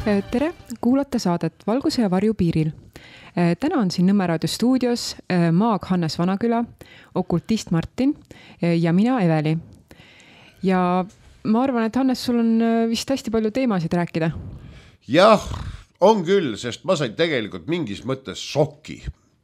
Tere, kuulate saadet Valguse ja varju piiril. Täna on siin Nõmme raadio stuudios maag Hannes Vanaküla, okultist Martin ja mina Eveli. Ja ma arvan, et Hannes, sul on vist hästi palju teemasid rääkida. Jah, on küll, sest ma sain tegelikult mingis mõttes šoki.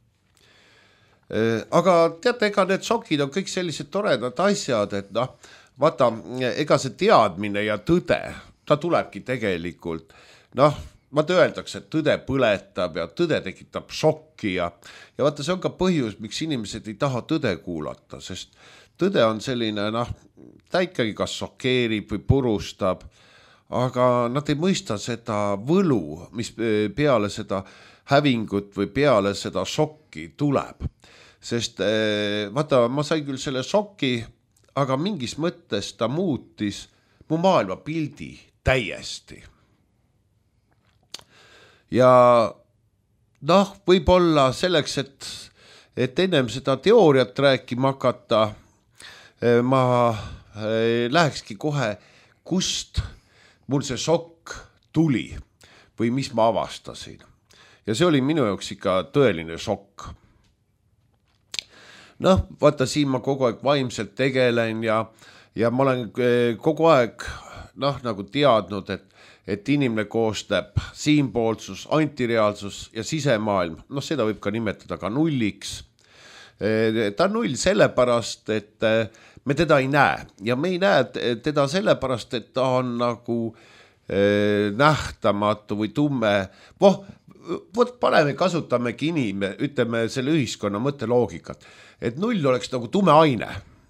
Aga teate, ega need šokid on kõik sellised toredad asjad, et vaata, ega see teadmine ja tõde, ta tulebki tegelikult. Vaata öeldakse, et tõde põletab ja tõde tekitab šokki ja vaata, see on ka põhjus, miks inimesed ei taha tõde kuulata, sest tõde on selline, ta ikkagi kas šokeerib või purustab, aga nad ei mõista seda võlu, mis peale seda hävingut või peale seda šokki tuleb. Sest vaata, ma sain küll selle šokki, aga mingis mõttes ta muutis mu maailma pildi täiesti. Ja võib-olla selleks, et ennem seda teooriat rääkima hakata, ma lähekski kohe, kust mul see šokk tuli või mis ma avastasin. Ja see oli minu jaoks ikka tõeline šokk. Vaata, siin ma kogu aeg vaimselt tegelen ja ma olen kogu aeg nagu teadnud, et inimene koostab siinpoolsus, antireaalsus ja sisemaailm. Seda võib ka nimetada ka nulliks. Ta on null sellepärast, et me teda ei näe. Ja me ei näe teda sellepärast, et ta on nagu nähtamatu või tumme. Paneme, kasutamegi ütleme selle ühiskonna mõtteloogikat. Et null oleks nagu tume aine.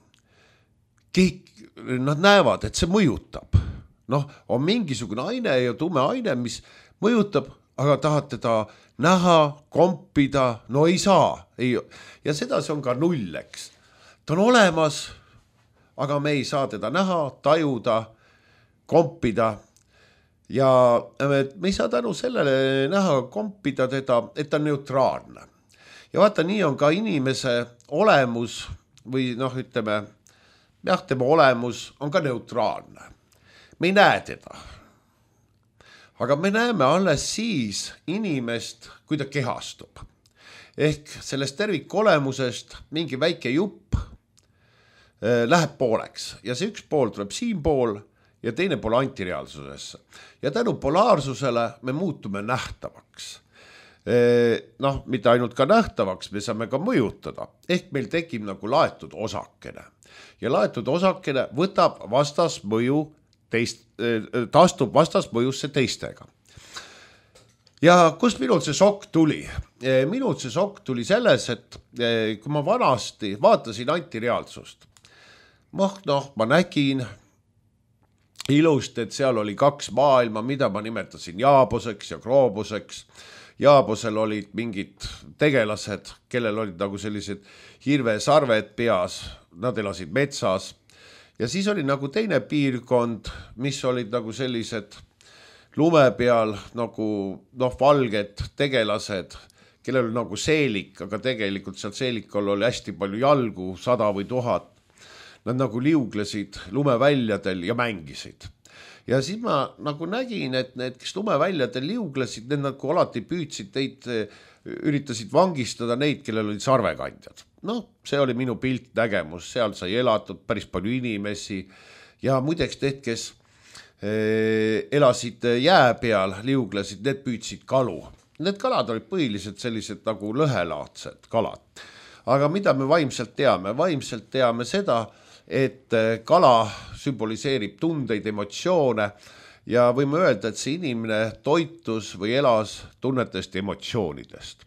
Nad näevad, et see mõjutab. On mingisugune aine ja tume aine, mis mõjutab, aga tahad teda näha, kompida, ei saa. Ja sedasi on ka null, eks. Ta on olemas, aga me ei saa teda näha, tajuda, kompida. Ja me ei saa tänu sellele näha, kompida teda, et ta on neutraalne. Ja vaata, nii on ka inimese olemus või ütleme, tema olemus on ka neutraalne. Me ei näe teda. Aga me näeme alles siis inimest, kui ta kehastub. Ehk sellest tervikolemusest mingi väike jupp läheb pooleks. Ja see üks pool tuleb siin pool ja teine pool antireaalsusesse. Ja tänu polaarsusele me muutume nähtavaks. Mitte ainult ka nähtavaks, me saame ka mõjutada. Ehk meil tekib nagu laetud osakene. Ja laetud osakene võtab vastasmõju taastub vastasmõjusse teistega. Ja kust minult see šokk tuli? Minult see šokk tuli selles, et kui ma vanasti vaatasin antireaalsust, ma nägin ilusti, et seal oli kaks maailma, mida ma nimetasin jaaboseks ja krooboseks. Jaabosel olid mingid tegelased, kellel olid nagu sellised hirvesarved peas, nad elasid metsas. Ja siis oli nagu teine piirkond, mis olid nagu sellised lume peal nagu valged tegelased, kellel oli nagu seelik, aga tegelikult seal seelikul oli hästi palju jalgu, 100 või 1000. Nad nagu liuglesid lumeväljadel ja mängisid. Ja siis ma nagu nägin, et need, kes lumeväljadel liuglesid, need nagu alati püüdsid teid, üritasid vangistada neid, kellel olid sarvekandjad. See oli minu pilt nägemus, seal sai elatud päris palju inimesi ja muideks need, kes elasid jää peal, liuglesid, need püüdsid kalu. Need kalad olid põhiliselt sellised nagu lõhelaadsed kalad. Aga mida me vaimselt teame? Vaimselt teame seda, et kala sümboliseerib tundeid, emotsioone ja võime öelda, et see inimene toitus või elas tunnetest emotsioonidest.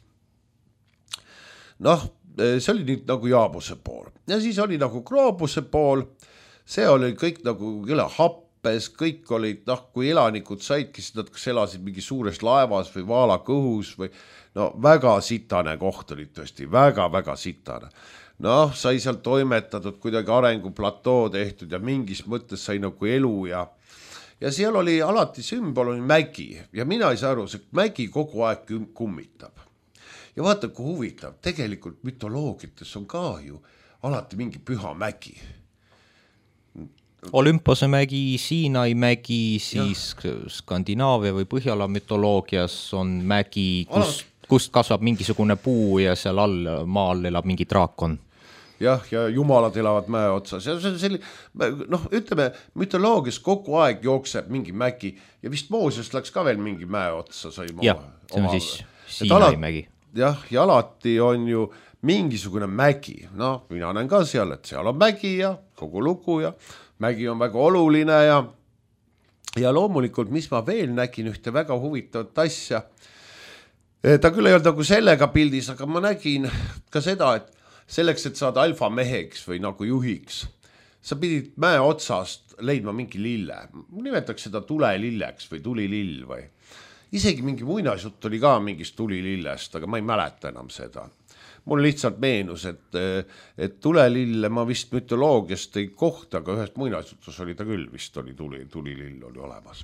See oli nüüd nagu jaabuse pool. Ja siis oli nagu kroobuse pool, see oli kõik nagu jõle happes, kõik olid, kui elanikud saidki, siis nad kas elasid mingi suures laevas või vaalakõhus või väga sitane koht oli tõesti, väga-väga sitane. Sai seal toimetatud, kuidagi arenguplatoo tehtud ja mingis mõttes sai nagu elu ja seal oli alati sümbol oli mägi ja mina ei saa aru, see mägi kogu aeg kummitab. Ja vaata, kui huvitav, tegelikult mütoloogiates on ka ju alati mingi püha mägi. Olümpose mägi, Siinai mägi, siis Skandinaavia või Põhjala mütoloogias on mägi, kust kasvab mingisugune puu ja seal maa all elab mingi draakon. Ja jumalad elavad mäe otsas ja see on selline, ütleme, mütoloogias kogu aeg jookseb mingi mägi ja vist Mooses läks ka veel mingi mäe otsa. Jah, see on siis Siinai mägi. Jah, ja alati on ju mingisugune mägi, mina näen ka seal, et seal on mägi ja kogu lugu ja mägi on väga oluline ja loomulikult, mis ma veel nägin ühte väga huvitavat asja, ta küll ei olnud nagu sellega pildis, aga ma nägin ka seda, et selleks, et saada alfameheks või nagu juhiks, sa pidid mäe otsast leidma mingi lille, nimetaks seda tulelilleks või tulilill või isegi mingi muinasjutt oli ka mingist tulilillest, aga ma ei mäleta enam seda. Mul lihtsalt meenus, et tulelille ma vist mütoloogiast ei kohta, aga ühest muinasjutus oli ta küll, vist oli tulilill oli olemas.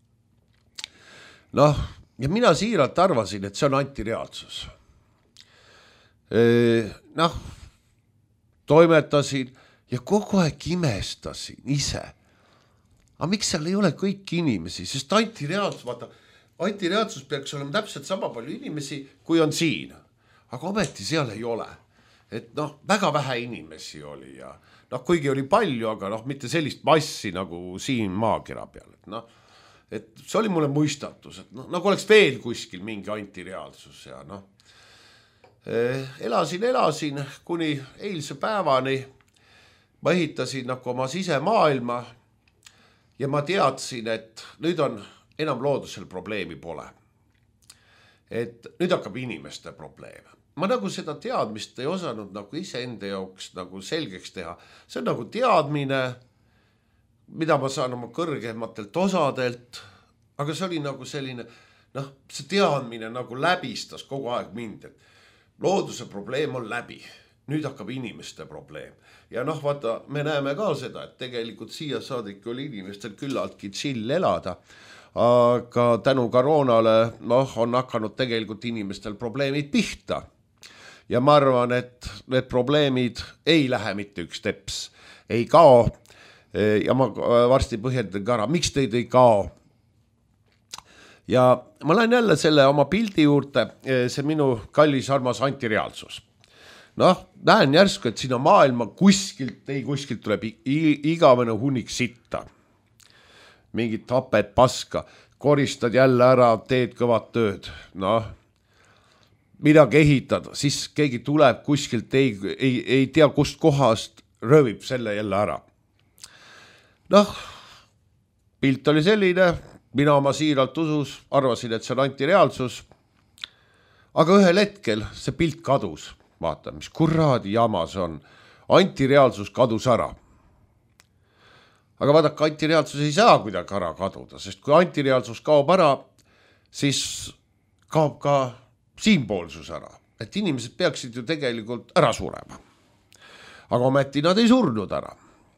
Ja mina siiralt arvasin, et see on antireaalsus. Toimetasin ja kogu aeg imestasin ise. Aga miks seal ei ole kõik inimesi, sest antireaalsus peaks olema täpselt sama palju inimesi, kui on siin. Aga ometi seal ei ole. Et väga vähe inimesi oli ja kuigi oli palju, aga mitte sellist massi nagu siin maakera peal. Et see oli mulle mõistatus, et nagu oleks veel kuskil mingi antireaalsus ja elasin kuni eilse päevani. Ma ehitasin nagu oma sisemaailma ja ma teadsin, et nüüd on enam loodusel probleemi pole. Et nüüd hakkab inimeste probleem. Ma nagu seda teadmist ei osanud nagu iseenda jaoks nagu selgeks teha. See on nagu teadmine, mida ma saan oma kõrgematelt osadelt, aga see oli nagu selline, see teadmine nagu läbistas kogu aeg mind, et looduse probleem on läbi. Nüüd hakkab inimeste probleem. Ja vaata, me näeme ka seda, et tegelikult siia saadik oli inimestel küllaltki chill elada, aga tänu koroonale on hakanud tegelikult inimestel probleemid pihta. Ja ma arvan, et need probleemid ei lähe mitte üks teps, ei kao. Ja ma varsti põhjendan ka ära, miks teid ei kao. Ja ma lähen jälle selle oma pildi juurde, see minu kallis armas antireaalsus. Näen järsku, et sinna maailma kuskilt tuleb igavene hunnik sitta. Mingid taped paska, koristad jälle ära, teed kõvad tööd. Midagi ehitad, siis keegi tuleb kuskilt, ei tea kust kohast, röövib selle jälle ära. Pilt oli selline, mina oma siiralt usus, arvasin, et see on antireaalsus, aga ühel hetkel see pilt kadus. Vaata, mis kurraadi jama see on. Antireaalsus kadus ära. Aga vaadake, antireaalsus ei saa kuidagi ära kaduda, sest kui antireaalsus kaob ära, siis kaob ka siinpoolsus ära, et inimesed peaksid ju tegelikult ära surema. Aga ometi nad ei surnud ära.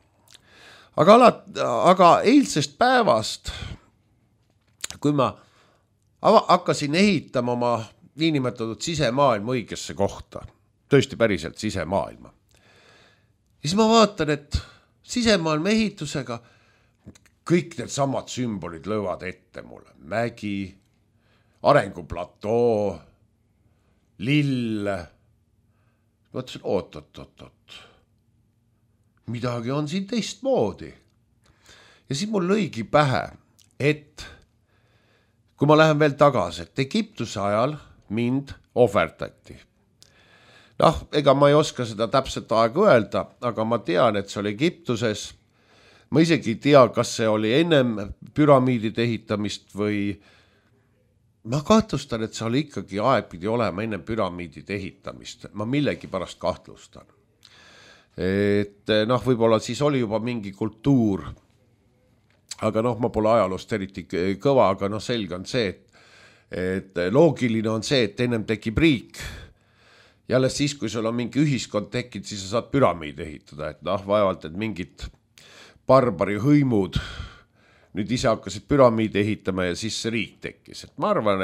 Aga eilsest päevast, kui ma hakkasin ehitama oma niinimetatud sisemaailma õigesse kohta, tõesti päriselt sisemaailma, siis ma vaatan, et sisemaailma ehitusega kõik need samad sümbolid löövad ette mulle. Mägi, arenguplatoo, lill. Mõtlesin, oot. Midagi on siin teistmoodi. Ja siis mul lõigi pähe, et kui ma lähen veel tagasi, et Egiptuse ajal mind ohverdati. Ega ma ei oska seda täpselt aega öelda, aga ma tean, et see oli Egiptuses. Ma isegi ei tea, kas see oli ennem püramiidide ehitamist või ma kahtlustan, et see oli ikkagi aeg pidi olema enne püramiidide ehitamist. Ma millegi pärast kahtlustan. Et võib-olla siis oli juba mingi kultuur, aga ma pole ajaloost eriti kõva, aga selge on see, et loogiline on see, et ennem tekib riik. Jälle siis, kui sul on mingi ühiskond tekkinud, siis sa saad püramiid ehitada, et vaevalt, et mingid barbari hõimud nüüd ise hakkasid püramiide ehitama ja siis see riik tekkis. Et ma arvan,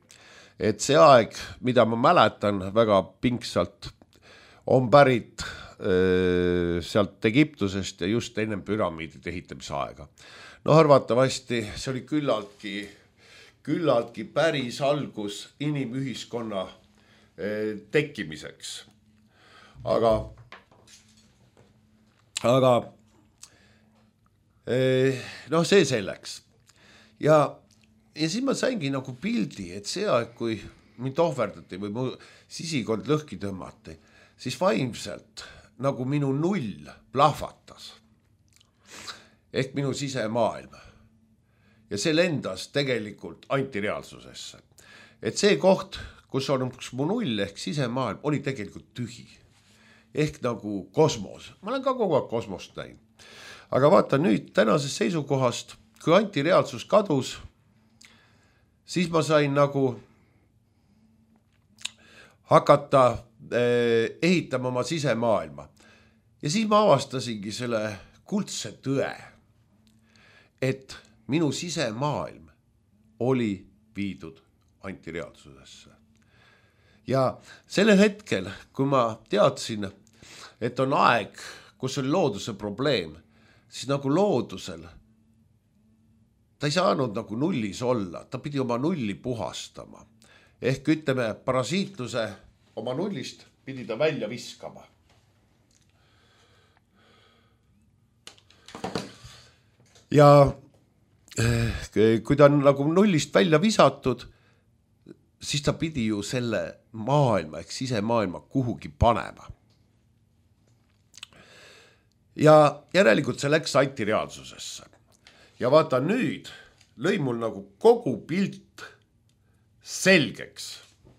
et see aeg, mida ma mäletan väga pingsalt, on pärit sealt Egiptusest ja just ennem püramiidide ehitamise aega. No arvatavasti see oli küllaltki päris algus inimühiskonna tekkimiseks. Aga noh, see selleks. Ja siis ma saingi nagu pildi, et see aeg, kui mind ohverdati või mu sisikond lõhki tõmmati, siis vaimselt nagu minu null plahvatas. Ehk minu sisemaailm. Ja see lendas tegelikult antireaalsusesse. Et see koht, kus on mu null ehk sisemaailm, oli tegelikult tühi. Ehk nagu kosmos. Ma olen ka kogu aeg kosmost näinud. Aga vaata nüüd tänasest seisukohast, kui antireaalsus kadus, siis ma sain nagu hakata ehitama oma sisemaailma. Ja siis ma avastasingi selle kuldse tõe, et minu sisemaailm oli viidud antireaalsusesse. Ja sellel hetkel, kui ma teadsin, et on aeg, kus oli looduse probleem, siis nagu loodusel, ta ei saanud nagu nullis olla, ta pidi oma nulli puhastama. Ehk ütleme, parasiitluse oma nullist pidi ta välja viskama. Ja kui ta on nagu nullist välja visatud, siis ta pidi ju selle maailma ehk sisemaailma kuhugi panema. Ja järelikult see läks antireaalsusesse. Ja vaata nüüd lõi mul nagu kogu pilt selgeks,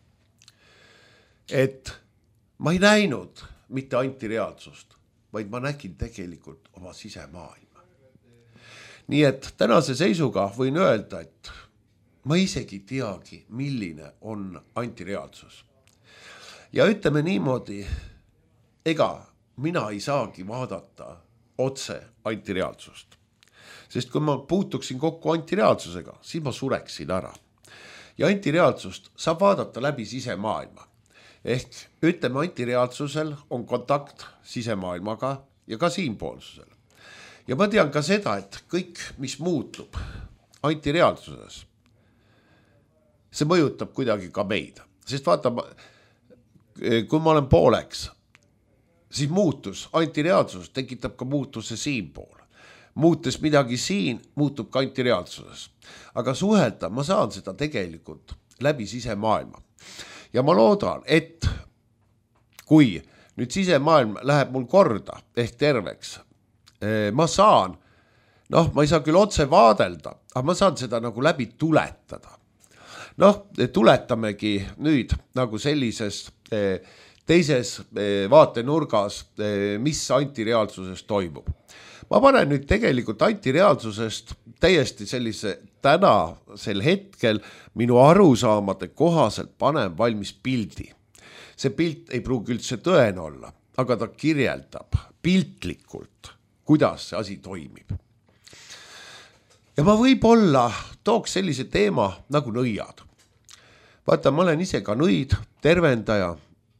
et ma ei näinud mitte antireaalsust, vaid ma nägin tegelikult oma sisemaailma. Nii et tänase seisuga võin öelda, et ma isegi teagi, milline on antireaalsus. Ja ütleme niimoodi, ega mina ei saagi vaadata otse antireaalsust. Sest kui ma puutuksin kokku antireaalsusega, siis ma sureksin ära. Ja antireaalsust saab vaadata läbi sisemaailma. Ehk ütleme, antireaalsusel on kontakt sisemaailmaga ja ka siinpoolsusel. Ja ma tean ka seda, et kõik, mis muutub antireaalsuses, see mõjutab kuidagi ka meid. Sest vaata, kui ma olen pooleks, siis muutus, antireaalsus tekitab ka muutuse siinpool. Muutes midagi siin, muutub ka antireaalsuses. Aga suhelda ma saan seda tegelikult läbi sisemaailma. Ja ma loodan, et kui nüüd sisemaailm läheb mul korda ehk terveks, ma saan, ma ei saa küll otse vaadelda, aga ma saan seda nagu läbi tuletada. Tuletamegi nüüd nagu sellises teises vaatenurgas, mis antireaalsuses toimub. Ma panen nüüd tegelikult antireaalsusest täiesti sellise tänasel hetkel minu arusaamade kohaselt panen valmis pildi. See pilt ei pruugi üldse tõene olla, aga ta kirjeldab piltlikult, kuidas see asi toimib. Ja ma võib-olla tooks sellise teema nagu nõiad. Vaata, ma olen ise ka nõid, tervendaja.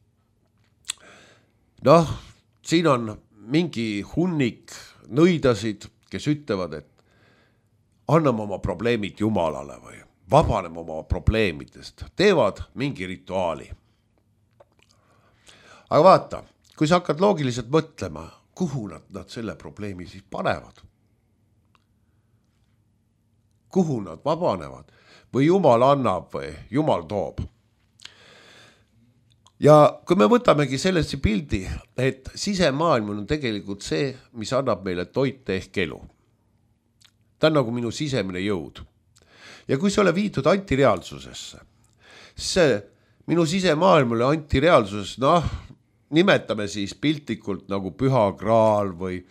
Siin on mingi hunnik nõidasid, kes ütlevad, et anname oma probleemid Jumalale või vabaneme oma probleemidest, teevad mingi rituaali. Aga vaata, kui sa hakkad loogiliselt mõtlema, kuhu nad selle probleemi siis panevad? Kuhu nad vabanevad? Või Jumal annab või Jumal toob? Ja kui me võtamegi sellesse pildi, et sisemaailm on tegelikult see, mis annab meile toite ehk elu. Ta on nagu minu sisemine jõud. Ja kui see ole viidud antireaalsusesse, siis minu sisemaailm oli antireaalsuses, nimetame siis piltlikult nagu püha graal või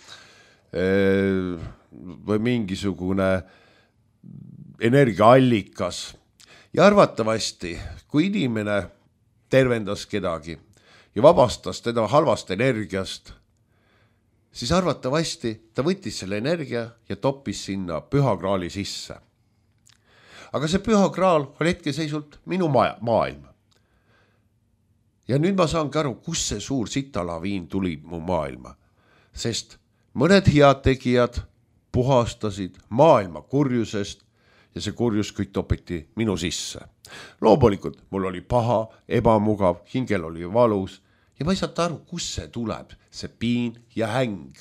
mingisugune energiaallikas. Ja arvatavasti, kui inimene tervendas kedagi ja vabastas teda halvast energiast, siis arvatavasti ta võttis selle energia ja toppis sinna püha graali sisse. Aga see püha graal on hetkeseisult minu maailm. Ja nüüd ma saangi aru, kus see suur sitalaviin tuli mu maailma, sest mõned head tegijad puhastasid maailma kurjusest ja see kurjus kõik topiti minu sisse. Loomulikult mul oli paha, ebamugav, hingel oli valus ja ma ei saanud aru, kus see tuleb, see piin ja häng.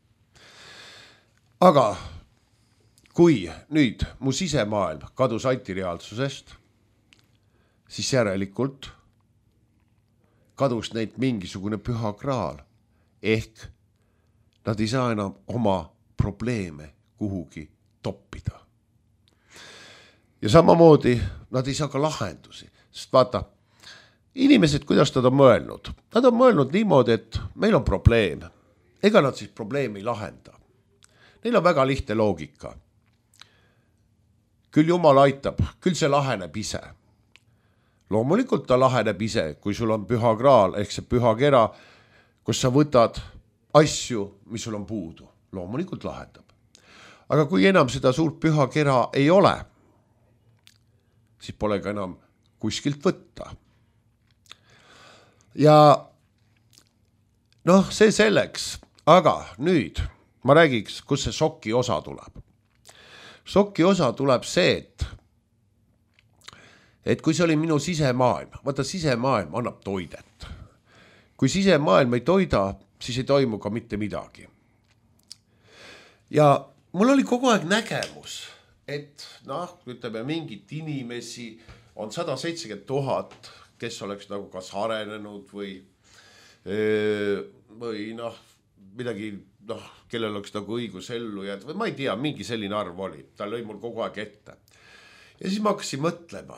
Aga kui nüüd mu sisemaailm kadus antireaalsusest, siis järelikult kadus neid mingisugune püha kraal, ehk nad ei saa enam oma probleeme kuhugi toppida. Ja samamoodi nad ei saa ka lahendusi, sest vaata, inimesed, kuidas nad on mõelnud? Nad on mõelnud niimoodi, et meil on probleem. Ega nad siis probleemi ei lahenda. Neil on väga lihtne loogika. Küll Jumal aitab, küll see laheneb ise. Loomulikult ta laheneb ise, kui sul on püha kraal, ehk see püha kera, kus sa võtad asju, mis sul on puudu. Loomulikult lahendab. Aga kui enam seda suurt püha kera ei ole, siis pole ka enam kuskilt võtta. Ja noh, see selleks, aga nüüd ma räägiks, kus see šoki osa tuleb. Šoki osa tuleb see, et kui see oli minu sisemaailm, vaata sisemaailm annab toidet. Kui sisemaailm ei toida, siis ei toimu ka mitte midagi. Ja mul oli kogu aeg nägemus, et ütleme, mingit inimesi on 170 000, kes oleks nagu kas arenenud või midagi, kellel oleks nagu õigus ellu jääda, või ma ei tea, mingi selline arv oli, ta lõi mul kogu aeg ette. Ja siis ma hakkasin mõtlema,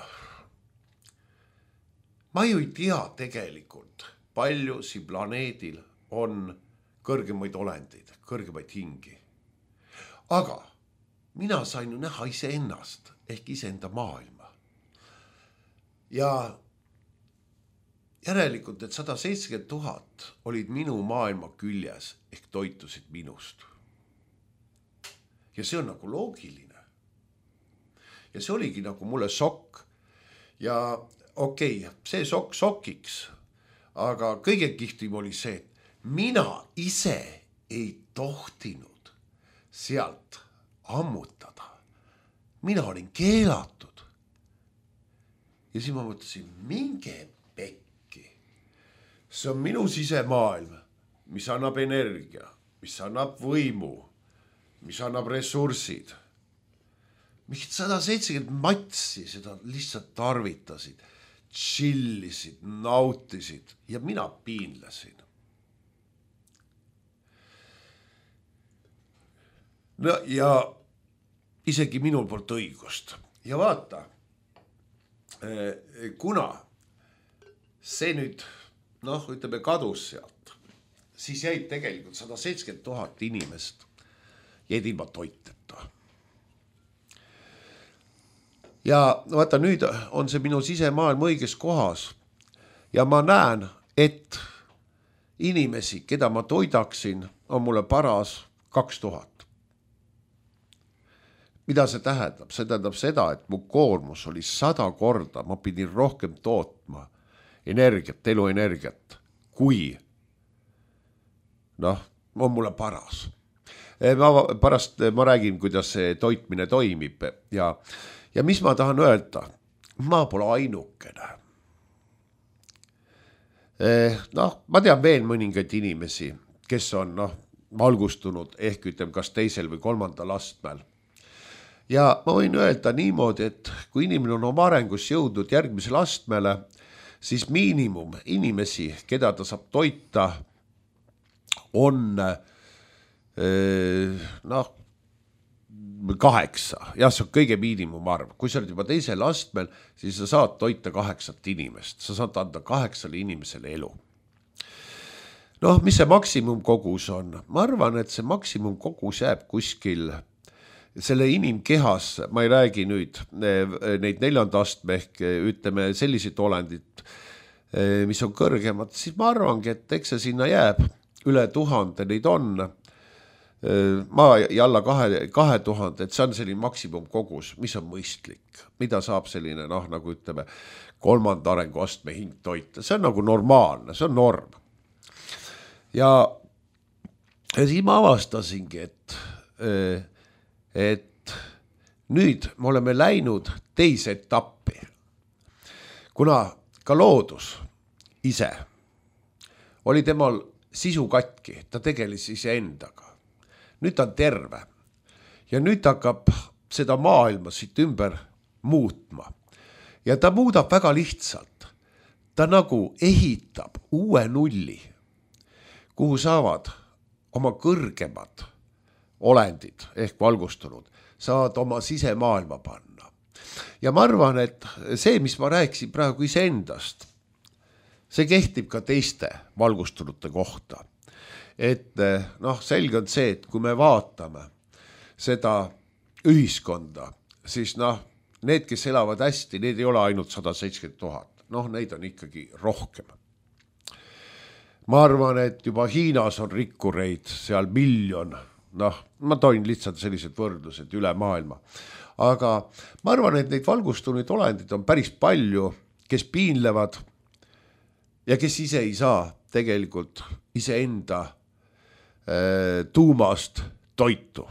ma ju ei tea tegelikult, palju siin planeedil on kõrgemaid olendeid, kõrgemaid hingi. Aga mina sain ju näha iseennast ehk iseenda maailma. Ja järelikult, et 170 000 olid minu maailma küljes ehk toitusid minust. Ja see on nagu loogiline. Ja see oligi nagu mulle šokk. Ja okei, see šokiks, aga kõige kihvtim oli see, et mina ise ei tohtinud sealt ammutada. Mina olin keelatud. Ja siis ma mõtlesin, minge pekki. See on minu sisemaailm, mis annab energia, mis annab võimu, mis annab ressursid. Mingid 170 matsi seda lihtsalt tarvitasid, chillisid, nautisid ja mina piinlesin. No ja isegi minul poolt õigust. Ja vaata, kuna see nüüd, ütleme, kadus sealt, siis jäid tegelikult 170 000 inimest jäid ilma toiteta. Ja vaata, nüüd on see minu sisemaailm õiges kohas ja ma näen, et inimesi, keda ma toidaksin, on mulle paras 2000. Mida see tähendab? See tähendab seda, et mu koormus oli 100 korda, ma pidin rohkem tootma energiat, eluenergiat, kui on mulle paras. Pärast ma räägin, kuidas see toitmine toimib ja mis ma tahan öelda? Ma pole ainukene. Ma tean veel mõningaid inimesi, kes on valgustunud ehk ütleme kas teisel või kolmandal astmel. Ja ma võin öelda niimoodi, et kui inimene on oma arengus jõudnud järgmisele astmele, siis miinimum inimesi, keda ta saab toita, on 8. Jah, see on kõige miinimumarv. Kui sa oled juba teisel astmel, siis sa saad toita 8 inimest. Sa saad anda 8 inimesele elu. Mis see maksimumkogus on? Ma arvan, et see maksimumkogus jääb kuskil selle inimkehas, ma ei räägi nüüd neid 4. astme ehk ütleme sellised olendid, mis on kõrgemad, siis ma arvangi, et eks see sinna jääb üle 1000 neid on. maa ja alla 2000, et see on selline maksimumkogus, mis on mõistlik, mida saab selline, nagu ütleme, 3. arenguastme hing toita, see on nagu normaalne, see on norm. Ja siis ma avastasingi, et nüüd me oleme läinud teise etappi, kuna ka loodus ise oli temal sisu katki, ta tegeles iseendaga. Nüüd ta on terve ja nüüd hakkab seda maailma siit ümber muutma. Ja ta muudab väga lihtsalt. Ta nagu ehitab uue nulli, kuhu saavad oma kõrgemad olendid ehk valgustunud, saavad oma sisemaailma panna. Ja ma arvan, et see, mis ma rääkisin praegu iseendast, see kehtib ka teiste valgustunute kohta. Et selge on see, et kui me vaatame seda ühiskonda, siis need, kes elavad hästi, need ei ole ainult 170 000. Neid on ikkagi rohkem. Ma arvan, et juba Hiinas on rikkureid seal 1 miljon. Ma toin lihtsalt sellised võrdlused üle maailma. Aga ma arvan, et neid valgustunud olendid on päris palju, kes piinlevad ja kes ise ei saa tegelikult iseenda tuumast toitu.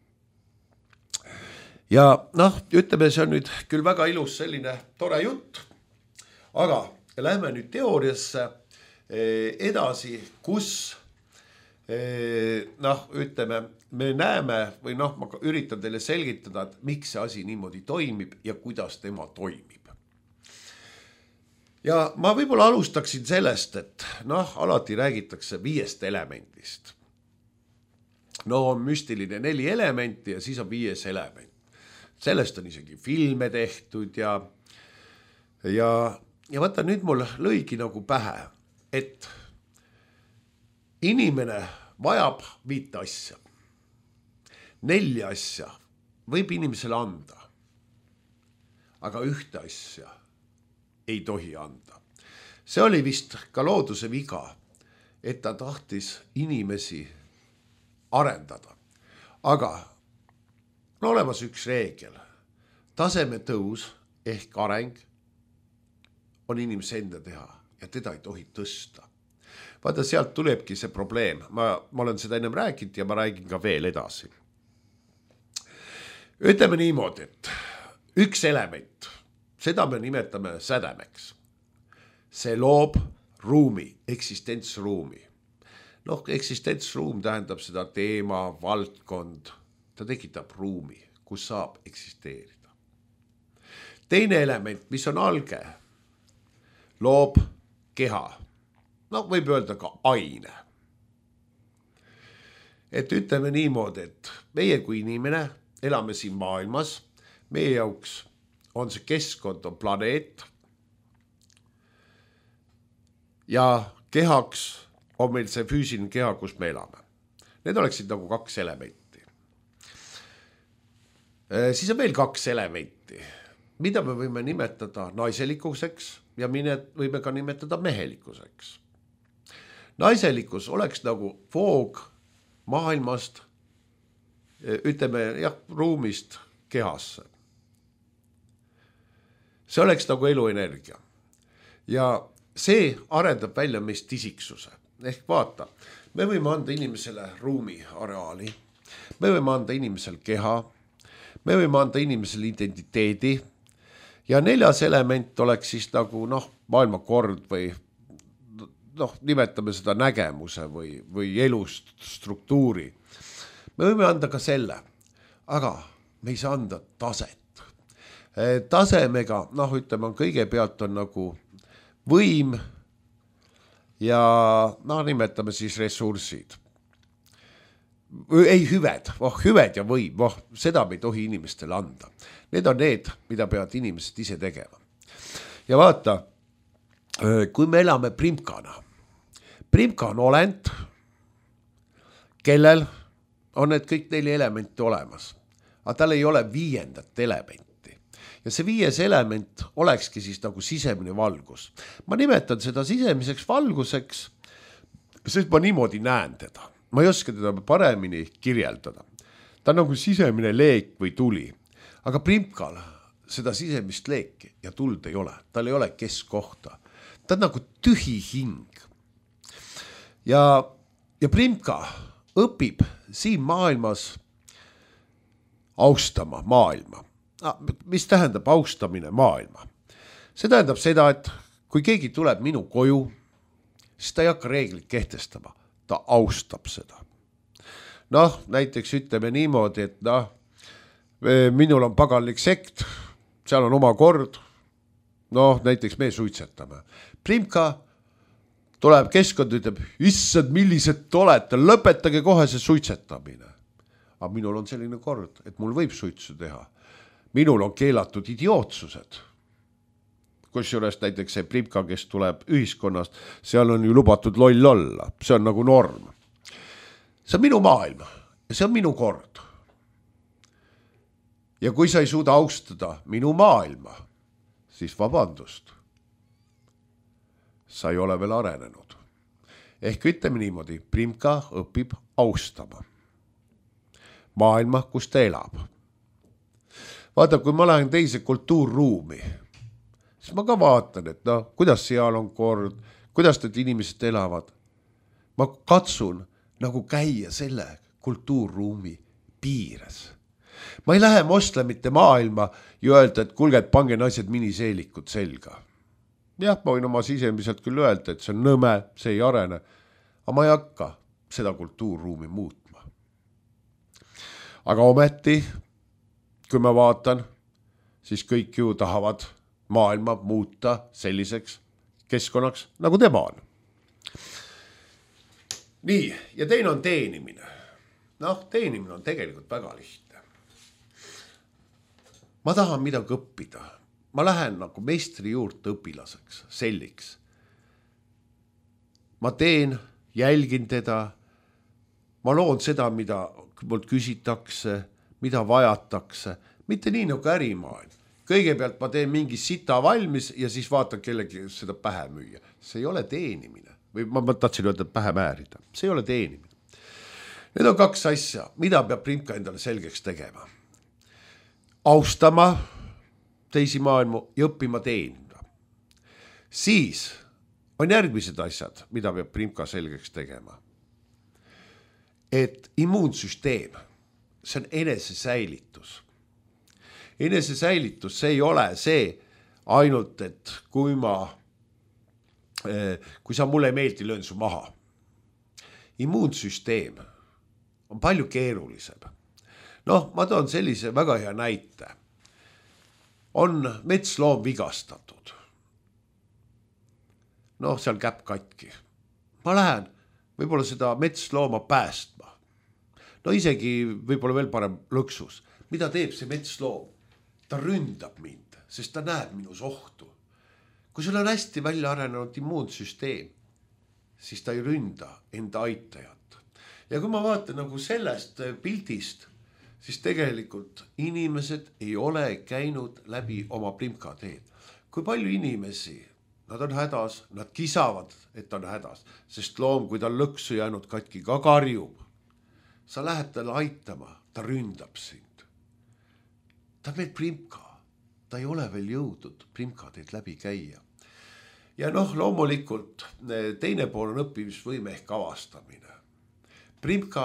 Ja ütleme, see on nüüd küll väga ilus selline tore jutt, aga lähme nüüd teooriasse edasi, kus ütleme, me näeme või ma üritan teile selgitada, et miks see asi niimoodi toimib ja kuidas tema toimib. Ja ma võib-olla alustaksin sellest, et alati räägitakse 5 elemendist. On müstiline 4 elementi ja siis on 5 element. Sellest on isegi filme tehtud ja vaata nüüd mul lõigi nagu pähe, et inimene vajab 5 asja. 4 asja võib inimesele anda, aga 1 asja ei tohi anda. See oli vist ka looduse viga, et ta tahtis inimesi arendada. Aga on olemas üks reegel. Taseme tõus ehk areng on inimese enda teha ja teda ei tohi tõsta. Vaata, sealt tulebki see probleem. Ma olen seda ennem rääkinud ja ma räägin ka veel edasi. Ütleme niimoodi, et 1 element, seda me nimetame sädemeks. See loob ruumi, eksistentsruumi. Eksistentsruum tähendab seda teema, valdkond, ta tekitab ruumi, kus saab eksisteerida. Teine element, mis on alge, loob keha, võib öelda ka aine. Et ütleme niimoodi, et meie kui inimene elame siin maailmas, meie jaoks on see keskkond, on planeet ja kehaks on meil see füüsiline keha, kus me elame. Need oleksid nagu 2 elementi. Siis on veel 2 elementi, mida me võime nimetada naiselikuseks ja võime ka nimetada mehelikuseks. Naiselikus oleks nagu voog maailmast, ütleme ruumist kehasse. See oleks nagu eluenergia. Ja see arendab välja meist isiksuse. Ehk vaata, me võime anda inimesele ruumi areaali, me võime anda inimesele keha, me võime anda inimesele identiteedi ja 4. element oleks siis nagu maailmakord või nimetame seda nägemuse või elust struktuuri. Me võime anda ka selle, aga me ei saa anda taset. Tasemega, ütleme, kõigepealt on nagu võim ja nimetame siis ressursid. Ei hüved, hüved ja võim, seda me ei tohi inimestele anda. Need on need, mida peavad inimesed ise tegema. Ja vaata, kui me elame primkana, primka on olend, kellel on need kõik 4 elementi olemas, aga tal ei ole 5. elementi. Ja see 5. element olekski siis nagu sisemine valgus. Ma nimetan seda sisemiseks valguseks, sest ma niimoodi näen teda. ma ei oska teda paremini kirjeldada. Ta on nagu sisemine leek või tuli, aga Primkal seda sisemist leeki ja tuld ei ole, tal ei ole keskkohta. Ta on nagu tühi hing. Ja Primka õpib siin maailmas austama maailma. Mis tähendab austamine maailma? See tähendab seda, et kui keegi tuleb minu koju, siis ta ei hakka reeglit kehtestama, ta austab seda. Noh, näiteks ütleme niimoodi, et minul on paganlik sekt, seal on oma kord, noh, näiteks me suitsetame. Primka tuleb keskkond, ütleb, issand, millised te olete, lõpetage kohe see suitsetamine. Aga minul on selline kord, et mul võib suitsu teha. Minul on keelatud idiootsused. Kusjuures näiteks see Primka, kes tuleb ühiskonnast, seal on ju lubatud loll olla, see on nagu norm. See on minu maailm ja see on minu kord. Ja kui sa ei suuda austada minu maailma, siis vabandust, sa ei ole veel arenenud. Ehk ütleme niimoodi, Primka õpib austama maailma, kus ta elab. Vaata, kui ma lähen teise kultuurruumi, siis ma ka vaatan, et kuidas seal on kord, kuidas need inimesed elavad. Ma katsun nagu käia selle kultuurruumi piires. Ma ei lähe moslemite maailma ja öelda, et kuulge, et pange naised miniseelikud selga. Jah, ma võin oma sisemiselt küll öelda, et see on nõme, see ei arene, aga ma ei hakka seda kultuurruumi muutma. Aga ometi, kui ma vaatan, siis kõik ju tahavad maailma muuta selliseks keskkonnaks, nagu tema on. Nii, ja teine on teenimine. Noh, teenimine on tegelikult väga lihtne. Ma tahan midagi õppida. Ma lähen nagu meistri juurde õpilaseks, selliks. Ma teen, jälgin teda. Ma loon seda, mida mult küsitakse, mida vajatakse. Mitte nii nagu ärimaailm. Kõigepealt ma teen mingi sita valmis ja siis vaatan kellegi seda pähe müüa. See ei ole teenimine. Või ma tahtsin öelda pähe määrida. See ei ole teenimine. Need on kaks asja, mida peab Primka endale selgeks tegema. Austama teisi maailmu ja õppima teenida. Siis on järgmised asjad, mida peab Primka selgeks tegema. Et immuunsüsteem, see on enesesäilitus. Enesesäilitus, see ei ole see ainult, et kui sa mulle ei meeldi, löön su maha. Immuunsüsteem on palju keerulisem. Noh, ma toon sellise väga hea näite. On metsloom vigastatud. Noh, seal käpp katki. Ma lähen võib-olla seda metslooma päästma. No isegi võib-olla veel parem lõksus. Mida teeb see metsloom? Ta ründab mind, sest ta näeb minus ohtu. Kui sul on hästi välja arenenud immuunsüsteem, siis ta ei ründa enda aitajat. Ja kui ma vaatan nagu sellest pildist, siis tegelikult inimesed ei ole käinud läbi oma Primka teed. Kui palju inimesi, nad on hädas, nad kisavad, et on hädas, sest loom, kui ta lõksu jäänud katki, ka karjub. Sa lähed talle aitama, ta ründab sind. Ta on veel Primka, ta ei ole veel jõudnud Primka teed läbi käia. Ja noh, loomulikult teine pool on õppimisvõime ehk avastamine. Primka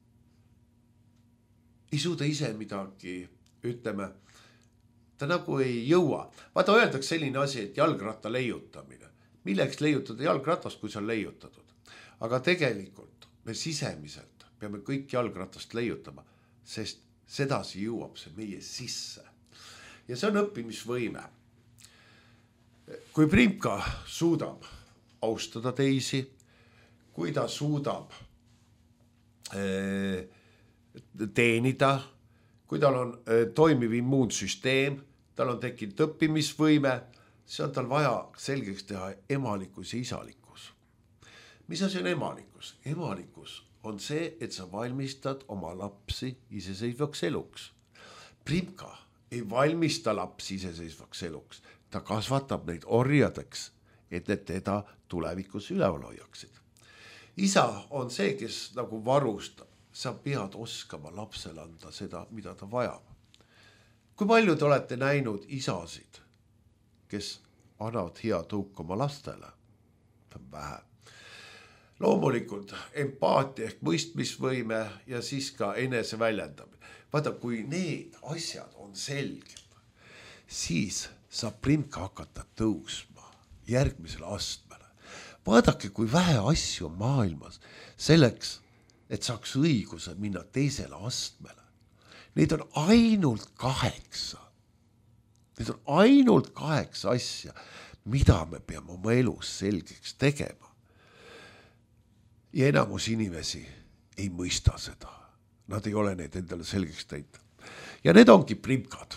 ei suuda ise midagi, ütleme, ta nagu ei jõua. Vaata, öeldaks selline asi, et jalgratta leiutamine. Milleks leiutada jalgratast, kui see on leiutatud? Aga tegelikult me sisemiselt peame kõik jalgratast leiutama, sest sedasi jõuab see meie sisse. Ja see on õppimisvõime. Kui Primka suudab austada teisi, kui ta suudab teenida, kui tal on toimiv immuunsüsteem, tal on tekkinud õppimisvõime, see on tal vaja selgeks teha emalikkus ja isalikkus. Mis asi on emalikkus? Emalikkus on see, et sa valmistad oma lapsi iseseisvaks eluks. Primka ei valmista lapsi iseseisvaks eluks. Ta kasvatab neid orjadeks, et need teda tulevikus üleval hoiaksid. isa on see, kes nagu varustab. Sa pead oskama lapsele anda seda, mida ta vajab. Kui palju te olete näinud isasid, kes annavad hea tõuku oma lastele? Ta on vähe. Loomulikult empaatia ehk mõistmisvõime ja siis ka enese väljendamine. Vaata, kui need asjad on selged, siis saab Primka hakata tõusma järgmisele astmele. Vaadake, kui vähe asju on maailmas selleks, et saaks õiguse minna teisele astmele. Neid on ainult 8. Need on ainult 8 asja, mida me peame oma elus selgeks tegema. Ja enamus inimesi ei mõista seda. Nad ei ole neid endale selgeks teinud. Ja need ongi primkad.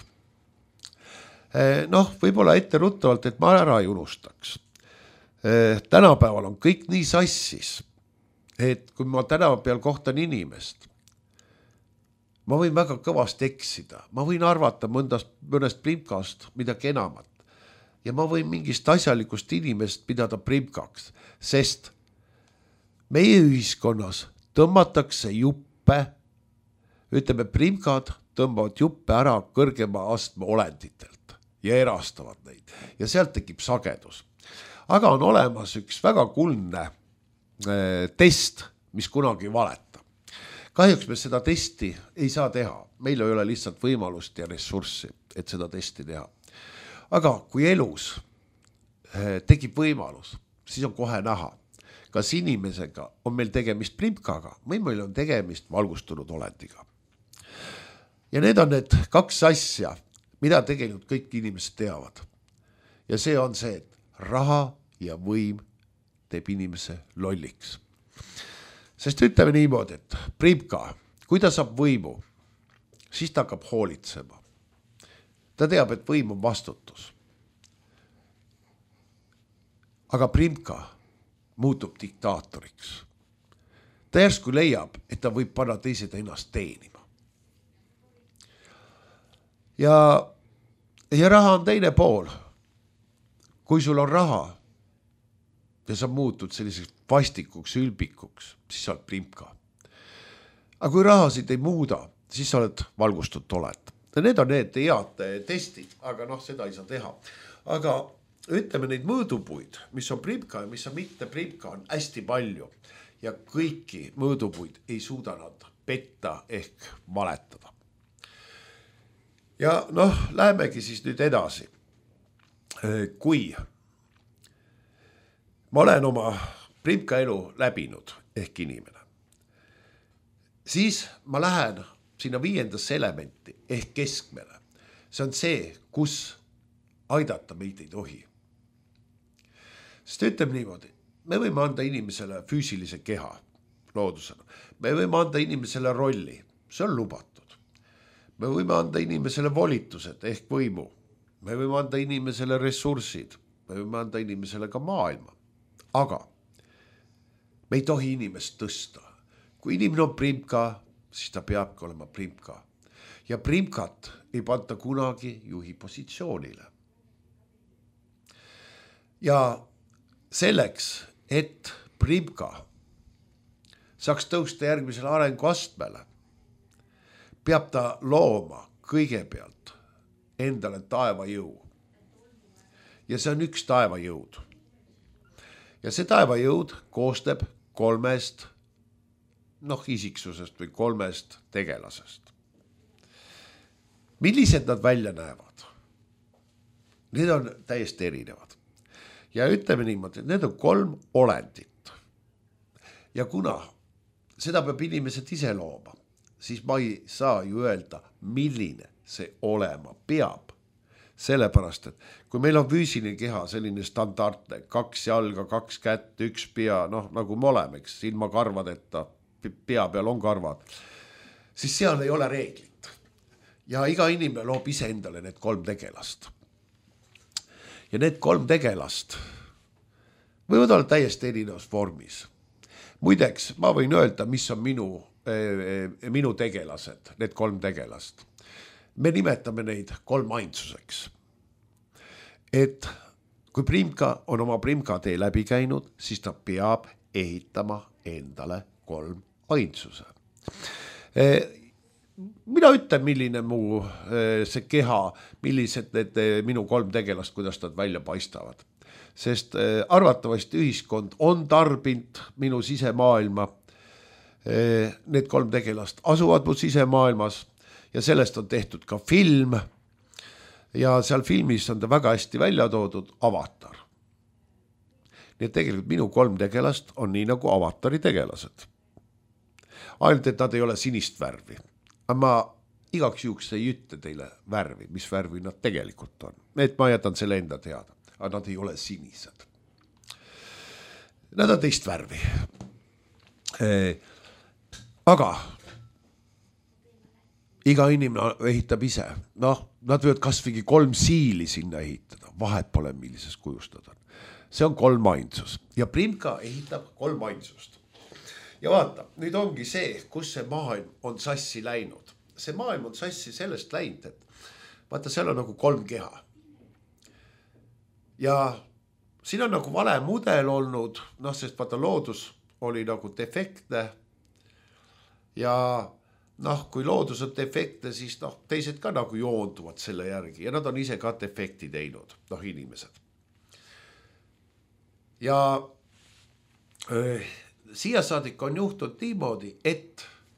Võib-olla etteruttavalt, et ma ära ei unustaks. Tänapäeval on kõik nii sassis, et kui ma tänava peal kohtan inimest, ma võin väga kõvasti eksida. Ma võin arvata mõnest primkast midagi enamat. Ja ma võin mingist asjalikust inimest pidada primkaks, sest meie ühiskonnas tõmmatakse juppe, ütleme, primkad tõmbavad juppe ära kõrgema astme olenditelt ja erastavad neid. Ja sealt tekib sagedus. Aga on olemas üks väga kuldne test, mis kunagi ei valeta. Kahjuks me seda testi ei saa teha. Meil ei ole lihtsalt võimalust ja ressurssi, et seda testi teha. Aga kui elus tekib võimalus, siis on kohe näha, kas inimesega on meil tegemist primkaga või meil on tegemist valgustunud olendiga. Ja need on need 2 asja, mida tegelikult kõik inimesed teavad. Ja see on see, et raha ja võim teeb inimese lolliks. Sest ütleme niimoodi, et primka, kui ta saab võimu, siis ta hakkab hoolitsema. Ta teab, et võim on vastutus. Aga primka muutub diktaatoriks. Ta järsku leiab, et ta võib panna teised ennast teenima. Ja raha on teine pool. Kui sul on raha ja sa muutud selliseks vastikuks, ülbikuks, siis sa oled primka. Aga kui rahasid ei muuda, siis sa oled valgustut oled. Ja need on need head testid, aga seda ei saa teha. Aga ütleme neid mõõdupuid, mis on primka ja mis on mitte primka, on hästi palju. Ja kõiki mõõdupuid ei suuda nad petta ehk valetada. Ja lähemegi siis nüüd edasi. Kui ma olen oma primka elu läbinud ehk inimene, siis ma lähen sinna 5. elementi ehk keskmele. See on see, kus aidata meid ei tohi. Sest ütleme niimoodi, me võime anda inimesele füüsilise keha loodusena. Me võime anda inimesele rolli, see on lubatud. Me võime anda inimesele volitused ehk võimu. Me võime anda inimesele ressursid. Me võime anda inimesele ka maailma. Aga me ei tohi inimest tõsta. Kui inimene on primka, siis ta peabki olema primka. Ja primkat ei panta kunagi juhi positsioonile. Ja selleks, et primka saaks tõusta järgmisele arenguastmele, peab ta looma kõigepealt endale taevajõu. Ja see on üks taevajõud. Ja see taevajõud koosneb 3 isiksusest või 3 tegelasest. Millised nad välja näevad? Need on täiesti erinevad. Ja ütleme niimoodi, et need on 3 olendit. Ja kuna seda peab inimesed ise looma, siis ma ei saa ju öelda, milline see olema peab. Sellepärast, et kui meil on füüsiline keha, selline standardne, 2 jalga, 2 kätt, 1 pea, nagu me oleme, eks, ilma karvadeta, pea peal on karvad, siis seal ei ole reeglit. Ja iga inimene loob ise endale need 3 tegelast. Ja need 3 tegelast võivad olla täiesti erinevas vormis. Muideks, ma võin öelda, mis on minu tegelased, need 3 tegelast. Me nimetame neid 3 ainsuseks. Et kui primka on oma primka tee läbi käinud, siis ta peab ehitama endale 3 ainsuse. Mina ütlen, milline mu see keha, millised need minu 3 tegelast, kuidas nad välja paistavad. Sest arvatavasti ühiskond on tarbinud minu sisemaailma. Need 3 tegelast asuvad mu sisemaailmas ja sellest on tehtud ka film. Ja seal filmis on ta väga hästi välja toodud Avatar. Nii et tegelikult minu 3 tegelast on nii nagu Avatari tegelased. Ainult, et nad ei ole sinist värvi. Aga ma igaks juhuks ei ütle teile värvi, mis värvi nad tegelikult on. Et ma jätan selle enda teada, aga nad ei ole sinised. Nad on teist värvi. Aga iga inimene ehitab ise. Noh, nad võivad kasvõi 3 siili sinna ehitada. Vahet pole, millises kujustada. See on 3 ainsus. Ja Primka ehitab 3 ainsust. Ja vaata, nüüd ongi see, kus see maailm on sassi läinud. See maailm on sassi sellest läinud, et vaata, seal on nagu 3 keha. Ja siin on nagu vale mudel olnud, noh, sest vaata, loodus oli nagu defektne. Ja noh, kui loodus on defektne, siis noh, teised ka nagu joonduvad selle järgi ja nad on ise ka defekti teinud, noh, inimesed. Ja siia saadik on juhtunud niimoodi, et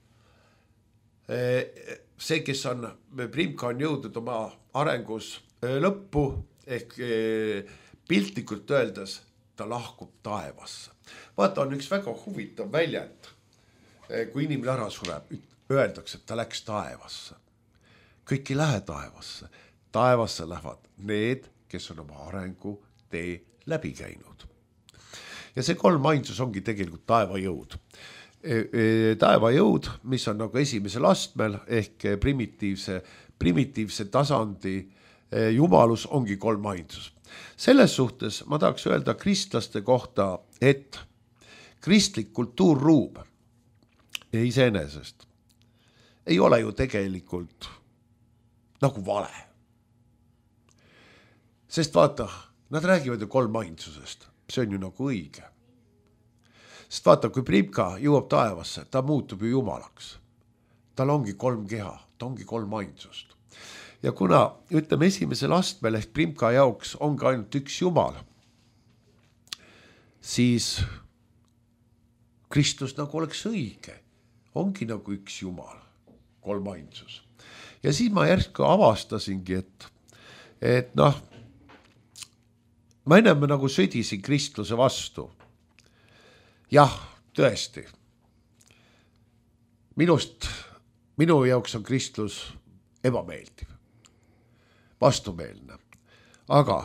see, kes on, Primka on jõudnud oma arengus lõppu, ehk piltlikult öeldes, ta lahkub taevasse. Vaata, on üks väga huvitav väljend, kui inimene ära sureb, öeldakse, et ta läks taevasse. Kõik ei lähe taevasse. Taevasse lähevad need, kes on oma arengu tee läbi käinud. Ja see 3 ainsus ongi tegelikult taevajõud. Taevajõud, mis on nagu esimesel astmel ehk primitiivse tasandi jumalus ongi 3 ainsus. Selles suhtes ma tahaks öelda kristlaste kohta, et kristlik kultuurruum iseenesest ei ole ju tegelikult nagu vale. Sest vaata, nad räägivad ju 3 ainsusest. See on ju nagu õige. Sest vaata, kui Primka jõuab taevasse, ta muutub ju jumalaks. Tal ongi 3 keha, ta ongi 3 ainsust. Ja kuna, ütleme, esimesel astmel ehk Primka jaoks ongi ainult 1 jumal, siis Kristus nagu oleks õige. Ongi nagu 1 jumal, 3 ainsus. Ja siis ma järsku avastasingi, et noh, ma ennem nagu sõdisin kristluse vastu. Jah, tõesti. Minu jaoks on kristlus ebameeldiv, vastumeelne. Aga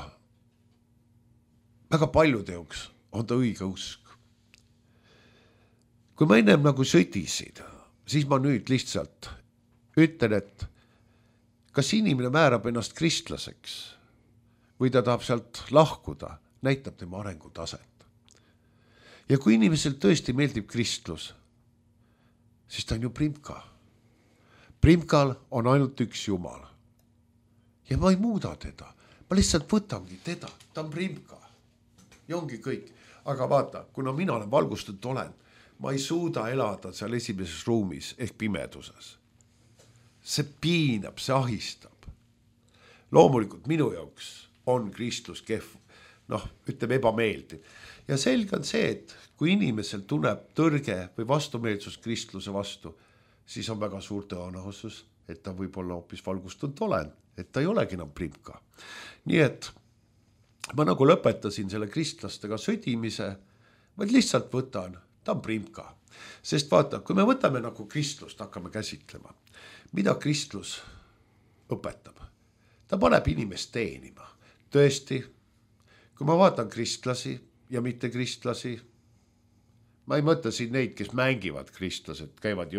väga paljude jaoks on ta õige usk. Kui ma ennem nagu sõdisin, siis ma nüüd lihtsalt ütlen, et kas inimene määrab ennast kristlaseks või ta tahab sealt lahkuda, näitab tema arengutaset. Ja kui inimesel tõesti meeldib kristlus, siis ta on ju Primka. Primkal on ainult 1 jumal. Ja ma ei muuda teda. Ma lihtsalt võtangi teda. Ta on Primka. Ja ongi kõik. Aga vaata, kuna mina olen valgustatud olen, ma ei suuda elada seal esimeses ruumis ehk pimeduses. See piinab, see ahistab. Loomulikult minu jaoks on kristlus kehv, noh, ütleme ebameeldiv. Ja selge on see, et kui inimesel tunneb tõrge või vastumeelsus kristluse vastu, siis on väga suur tõenäosus, et ta võib olla hoopis valgustunud olen, et ta ei olegi enam Primka. Nii et ma nagu lõpetasin selle kristlastega sõdimise, vaid lihtsalt võtan, ta on Primka. Sest vaata, kui me võtame nagu kristlust, hakkame käsitlema, mida kristlus õpetab? Ta paneb inimest teenima. Tõesti, kui ma vaatan kristlasi ja mitte kristlasi, ma ei mõtle siin neid, kes mängivad kristlased, käivad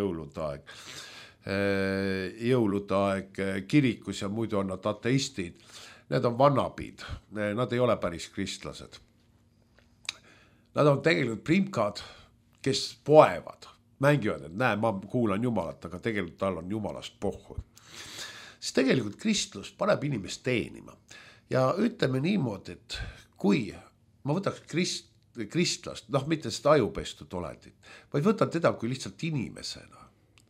jõulude aeg kirikus ja muidu on nad ateistid. Need on vannapid, nad ei ole päris kristlased. Nad on tegelikult Primkad, kes poevad, mängivad, et näe, ma kuulan Jumalat, aga tegelikult tal on Jumalast pohhu. Siis tegelikult kristlus paneb inimest teenima. Ja ütleme niimoodi, et kui ma võtaks kristlast, noh, mitte seda ajupestud olendit, vaid võtan teda kui lihtsalt inimesena,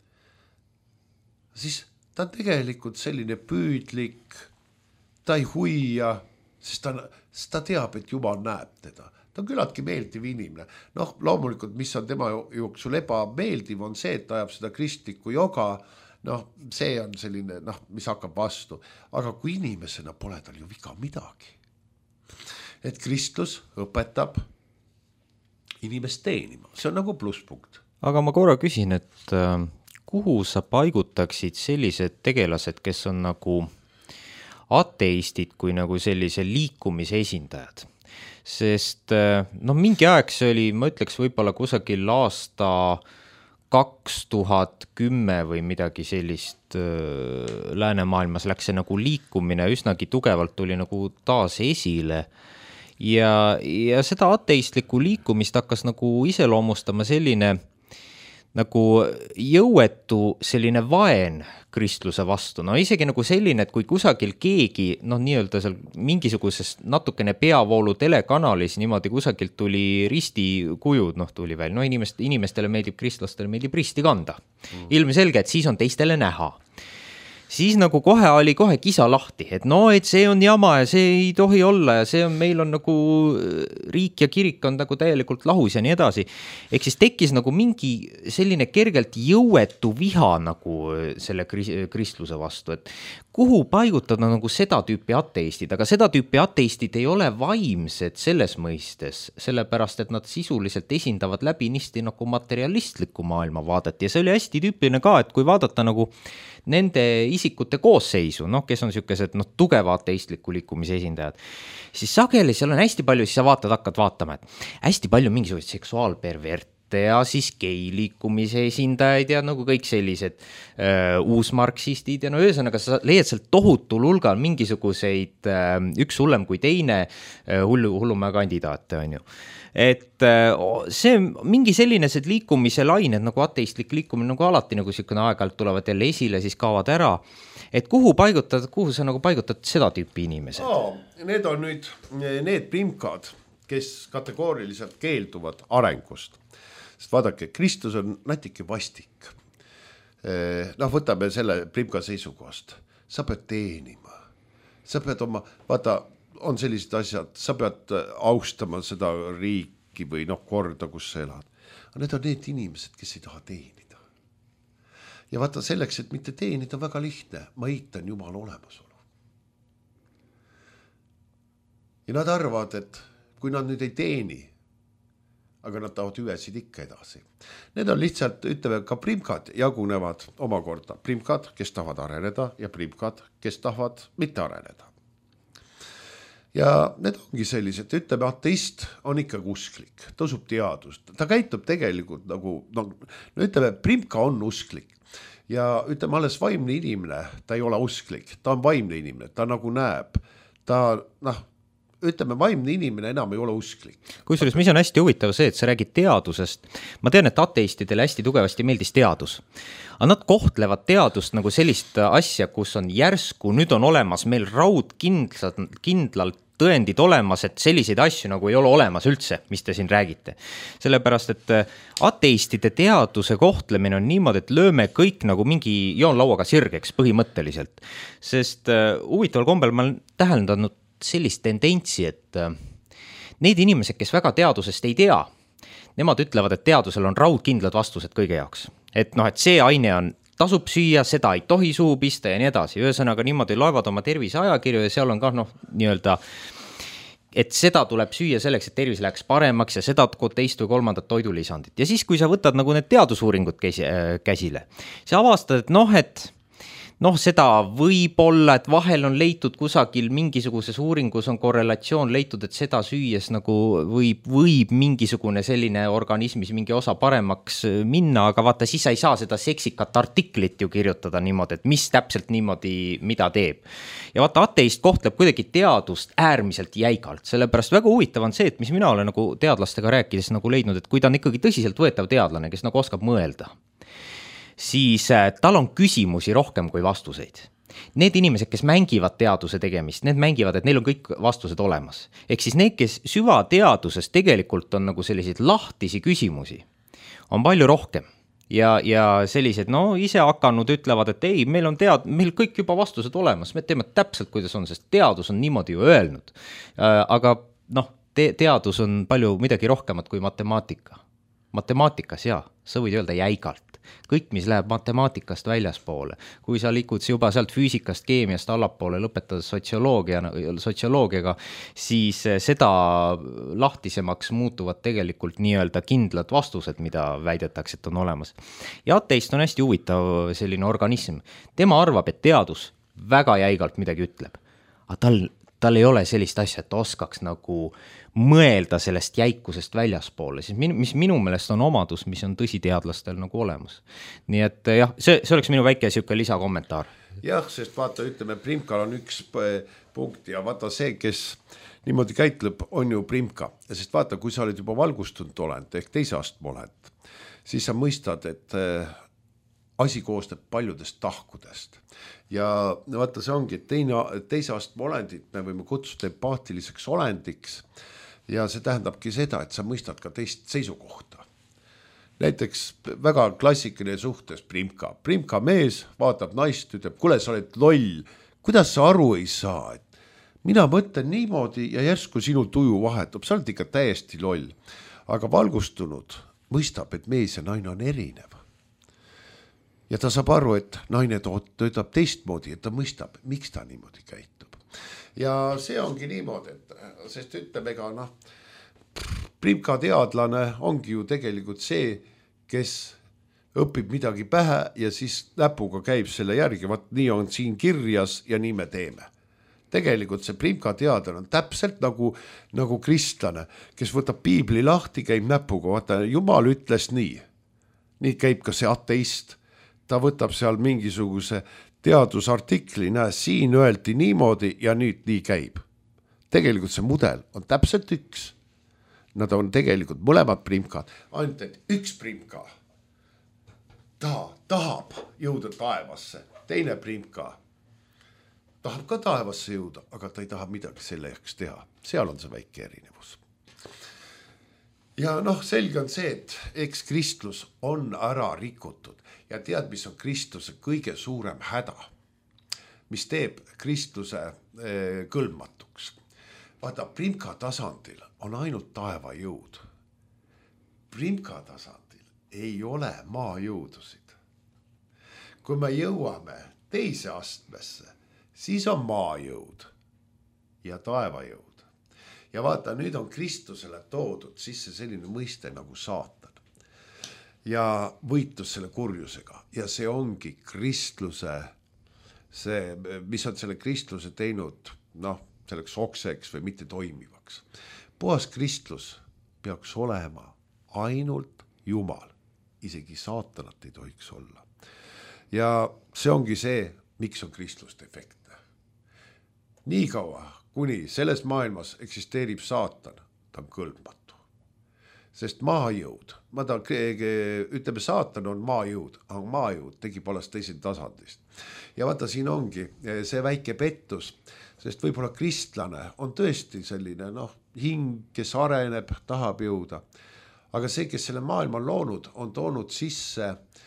siis ta on tegelikult selline püüdlik, ta ei huia, sest ta teab, et Jumal näeb teda. Ta on küllaltki meeldiv inimene. Noh, loomulikult, mis on tema jooksul ebameeldiv, on see, et ta ajab seda kristlikku joga. Noh, see on selline, noh, mis hakkab vastu. Aga kui inimesena pole tal ju viga midagi. Et kristlus õpetab inimest teenima. See on nagu plusspunkt. Aga ma korra küsin, et kuhu sa paigutaksid sellised tegelased, kes on nagu ateistid kui nagu sellise liikumise esindajad? Sest noh, mingi aeg see oli, ma ütleks võib-olla kusagil aasta 2010 või midagi sellist läänemaailmas läks see nagu liikumine, üsnagi tugevalt tuli nagu taas esile ja seda ateistlikku liikumist hakkas nagu iseloomustama selline nagu jõuetu selline vaen kristluse vastu. No isegi nagu selline, et kui kusagil keegi, noh nii-öelda seal mingisuguses natukene peavoolu telekanalis niimoodi kusagilt tuli ristikujud, noh tuli veel, no inimestele meeldib, kristlastele meeldib risti kanda. Ilmselge, et siis on teistele näha. Siis nagu kohe oli kisa lahti, et no, et see on jama ja see ei tohi olla ja see on, meil on nagu riik ja kirik on nagu täielikult lahus ja nii edasi. Ehk siis tekkis nagu mingi selline kergelt jõuetu viha nagu selle kristluse vastu, et kuhu paigutada nagu seda tüüpi ateistid, aga seda tüüpi ateistid ei ole vaimsed selles mõistes, sellepärast et nad sisuliselt esindavad läbi nisti nagu materialistlikku maailmavaadet ja see oli hästi tüüpiline ka, et kui vaadata nagu nende isikute koosseisu, noh, kes on sellised tugeva ateistliku liikumise esindajad, siis sageli seal on hästi palju, siis sa hakkad vaatama, et hästi palju mingisuguseid seksuaalperverte ja siis geiliikumise esindajaid ja nagu kõik sellised uusmarksistid ja no ühesõnaga sa leiad sealt tohutul hulgal mingisuguseid üks hullem kui teine hullumäe kandidaate on ju. Et see mingi sellised liikumise lained nagu ateistlik liikumine nagu alati nagu selline aeg-ajalt tulevad jälle esile, siis kaovad ära. Et kuhu sa nagu paigutad seda tüüpi inimesed? Need on nüüd need primkad, kes kategooriliselt keelduvad arengust. Sest vaadake, Kristus on natuke vastik. Noh, võtame selle primka seisukohast. Sa pead teenima. Sa pead vaata, on sellised asjad, sa pead austama seda riiki või korda, kus sa elad. Aga need on need inimesed, kes ei taha teenida. Ja vaata selleks, et mitte teenida on väga lihtne. Ma eitan Jumala olemasolu. Ja nad arvavad, et kui nad nüüd ei teeni, aga nad tahavad hüvesid ikka edasi. Need on lihtsalt, ütleme, ka primkad jagunevad omakorda. Primkad, kes tahavad areneda ja primkad, kes tahavad mitte areneda. Ja need ongi sellised, ütleme, ateist on ikka usklik, ta usub teadust. Ta käitub tegelikult nagu, ütleme, primka on usklik. Ja ütleme, alles vaimne inimene, ta ei ole usklik, ta on vaimne inimene, ta nagu näeb, ta ütleme, vaimne inimene enam ei ole usklik. Kusjuures, mis on hästi huvitav see, et sa räägid teadusest. Ma tean, et ateistidele hästi tugevasti meeldis teadus. Aga nad kohtlevad teadust nagu sellist asja, kus on järsku, nüüd on olemas meil raudkindlalt tõendid olemas, et selliseid asju nagu ei ole olemas üldse, mis te siin räägite. Sellepärast, et ateistide teaduse kohtlemine on niimoodi, et lööme kõik nagu mingi joonlauaga sirgeks põhimõtteliselt. Sest huvitaval kombel ma olen täheldanud sellist tendentsi, et need inimesed, kes väga teadusest ei tea, nemad ütlevad, et teadusel on raudkindlad vastused kõige jaoks. Et et see aine on, tasub süüa, seda ei tohi suhu pista ja nii edasi. Ühesõnaga niimoodi loevad oma tervise ajakirju ja seal on ka nii-öelda, et seda tuleb süüa selleks, et tervis läheks paremaks ja seda teist või kolmandat toidulisandit. Ja siis, kui sa võtad nagu need teadusuuringud käsile, sa avastad, et seda võib olla, et vahel on leitud kusagil mingisuguses uuringus on korrelatsioon leitud, et seda süües nagu võib mingisugune selline organismis mingi osa paremaks minna, aga vaata, siis sa ei saa seda seksikat artiklit ju kirjutada niimoodi, et mis täpselt niimoodi, mida teeb. Ja vaata, ateist kohtleb kuidagi teadust äärmiselt jäigalt, sellepärast väga huvitav on see, et mis mina olen nagu teadlastega rääkides nagu leidnud, et kui ta on ikkagi tõsiselt võetav teadlane, kes nagu oskab mõelda, siis tal on küsimusi rohkem kui vastuseid. Need inimesed, kes mängivad teaduse tegemist, need mängivad, et neil on kõik vastused olemas. Ehk siis need, kes süvateaduses tegelikult on nagu selliseid lahtisi küsimusi, on palju rohkem. Ja sellised, ise hakanud ütlevad, et ei, meil kõik juba vastused olemas, me teeme täpselt, kuidas on, sest teadus on niimoodi ju öelnud. Aga teadus on palju midagi rohkemat kui matemaatika. Matemaatikas sa võid öelda jäigalt. Kõik, mis läheb matemaatikast väljaspoole, kui sa likud juba sealt füüsikast, keemiast allapoole, lõpetades sotsioloogiaga, siis seda lahtisemaks muutuvad tegelikult nii-öelda kindlad vastused, mida väidetakse, et on olemas. Ja ateist on hästi huvitav selline organism. Tema arvab, et teadus väga jäigalt midagi ütleb, aga tal ei ole sellist asja, et ta oskaks nagu mõelda sellest jäikusest väljaspoole, siis mis minu meelest on omadus, mis on tõsiteadlastel nagu olemas. Nii et see oleks minu väike siuke lisakommentaar. Jah, sest vaata, ütleme, Primkal on üks punkt ja vaata see, kes niimoodi käitleb, on ju Primka. Sest vaata, kui sa oled juba valgustunud olend ehk teise astme olend, siis sa mõistad, et asi koostab paljudest tahkudest. Ja vaata, see ongi, et teise astme olendit me võime kutsuda empaatiliseks olendiks ja see tähendabki seda, et sa mõistad ka teist seisukohta. Näiteks väga klassikaline suhtes Primka mees vaatab naist, ütleb, kuule, sa oled loll, kuidas sa aru ei saa, et mina mõtlen niimoodi ja järsku sinu tuju vahetub, sa oled ikka täiesti loll. Aga valgustunud mõistab, et mees ja naine on erinev. Ja ta saab aru, et naine töötab teistmoodi, et ta mõistab, miks ta niimoodi käitub. Ja see ongi niimoodi, sest ütleme ka, Primka teadlane ongi ju tegelikult see, kes õpib midagi pähe ja siis näpuga käib selle järgi, vaat nii on siin kirjas ja nii me teeme. Tegelikult see Primka teadlane on täpselt nagu kristlane, kes võtab piibli lahti, käib näpuga, vaata, Jumal ütles nii. Nii käib ka see ateist. Ta võtab seal mingisuguse teadusartikli, siin öeldi niimoodi ja nüüd nii käib. Tegelikult see mudel on täpselt üks. Nad on tegelikult mõlemad Primkad, ainult et üks Primka tahab jõuda taevasse, teine Primka tahab ka taevasse jõuda, aga ta ei taha midagi selle jaoks teha. Seal on see väike erinevus. Ja selge on see, et eks kristlus on ära rikutud ja tead, mis on kristluse kõige suurem häda, mis teeb kristluse kõlbmatuks. Vaata, Primka tasandil on ainult taeva jõud. Primka tasandil ei ole maajõudusid. Kui me jõuame teise astmesse, siis on maajõud ja taevajõud. Ja vaata, nüüd on Kristusele toodud sisse selline mõiste nagu saatan ja võitlus selle kurjusega. Ja see ongi kristluse, mis on selle kristluse teinud, selleks okseks või mitte toimivaks. Puhas kristlus peaks olema ainult Jumal, isegi saatanat ei tohiks olla. Ja see ongi see, miks on kristlus defektne. Nii kaua, kuni selles maailmas eksisteerib saatan, ta on kõlbmatu. Sest maajõud, ütleme, saatan on maajõud, aga maajõud tegib alles teisel tasandist. Ja vaata, siin ongi see väike pettus, sest võib-olla kristlane on tõesti selline hing, kes areneb, tahab jõuda. Aga see, kes selle maailma on loonud, on toonud sisse,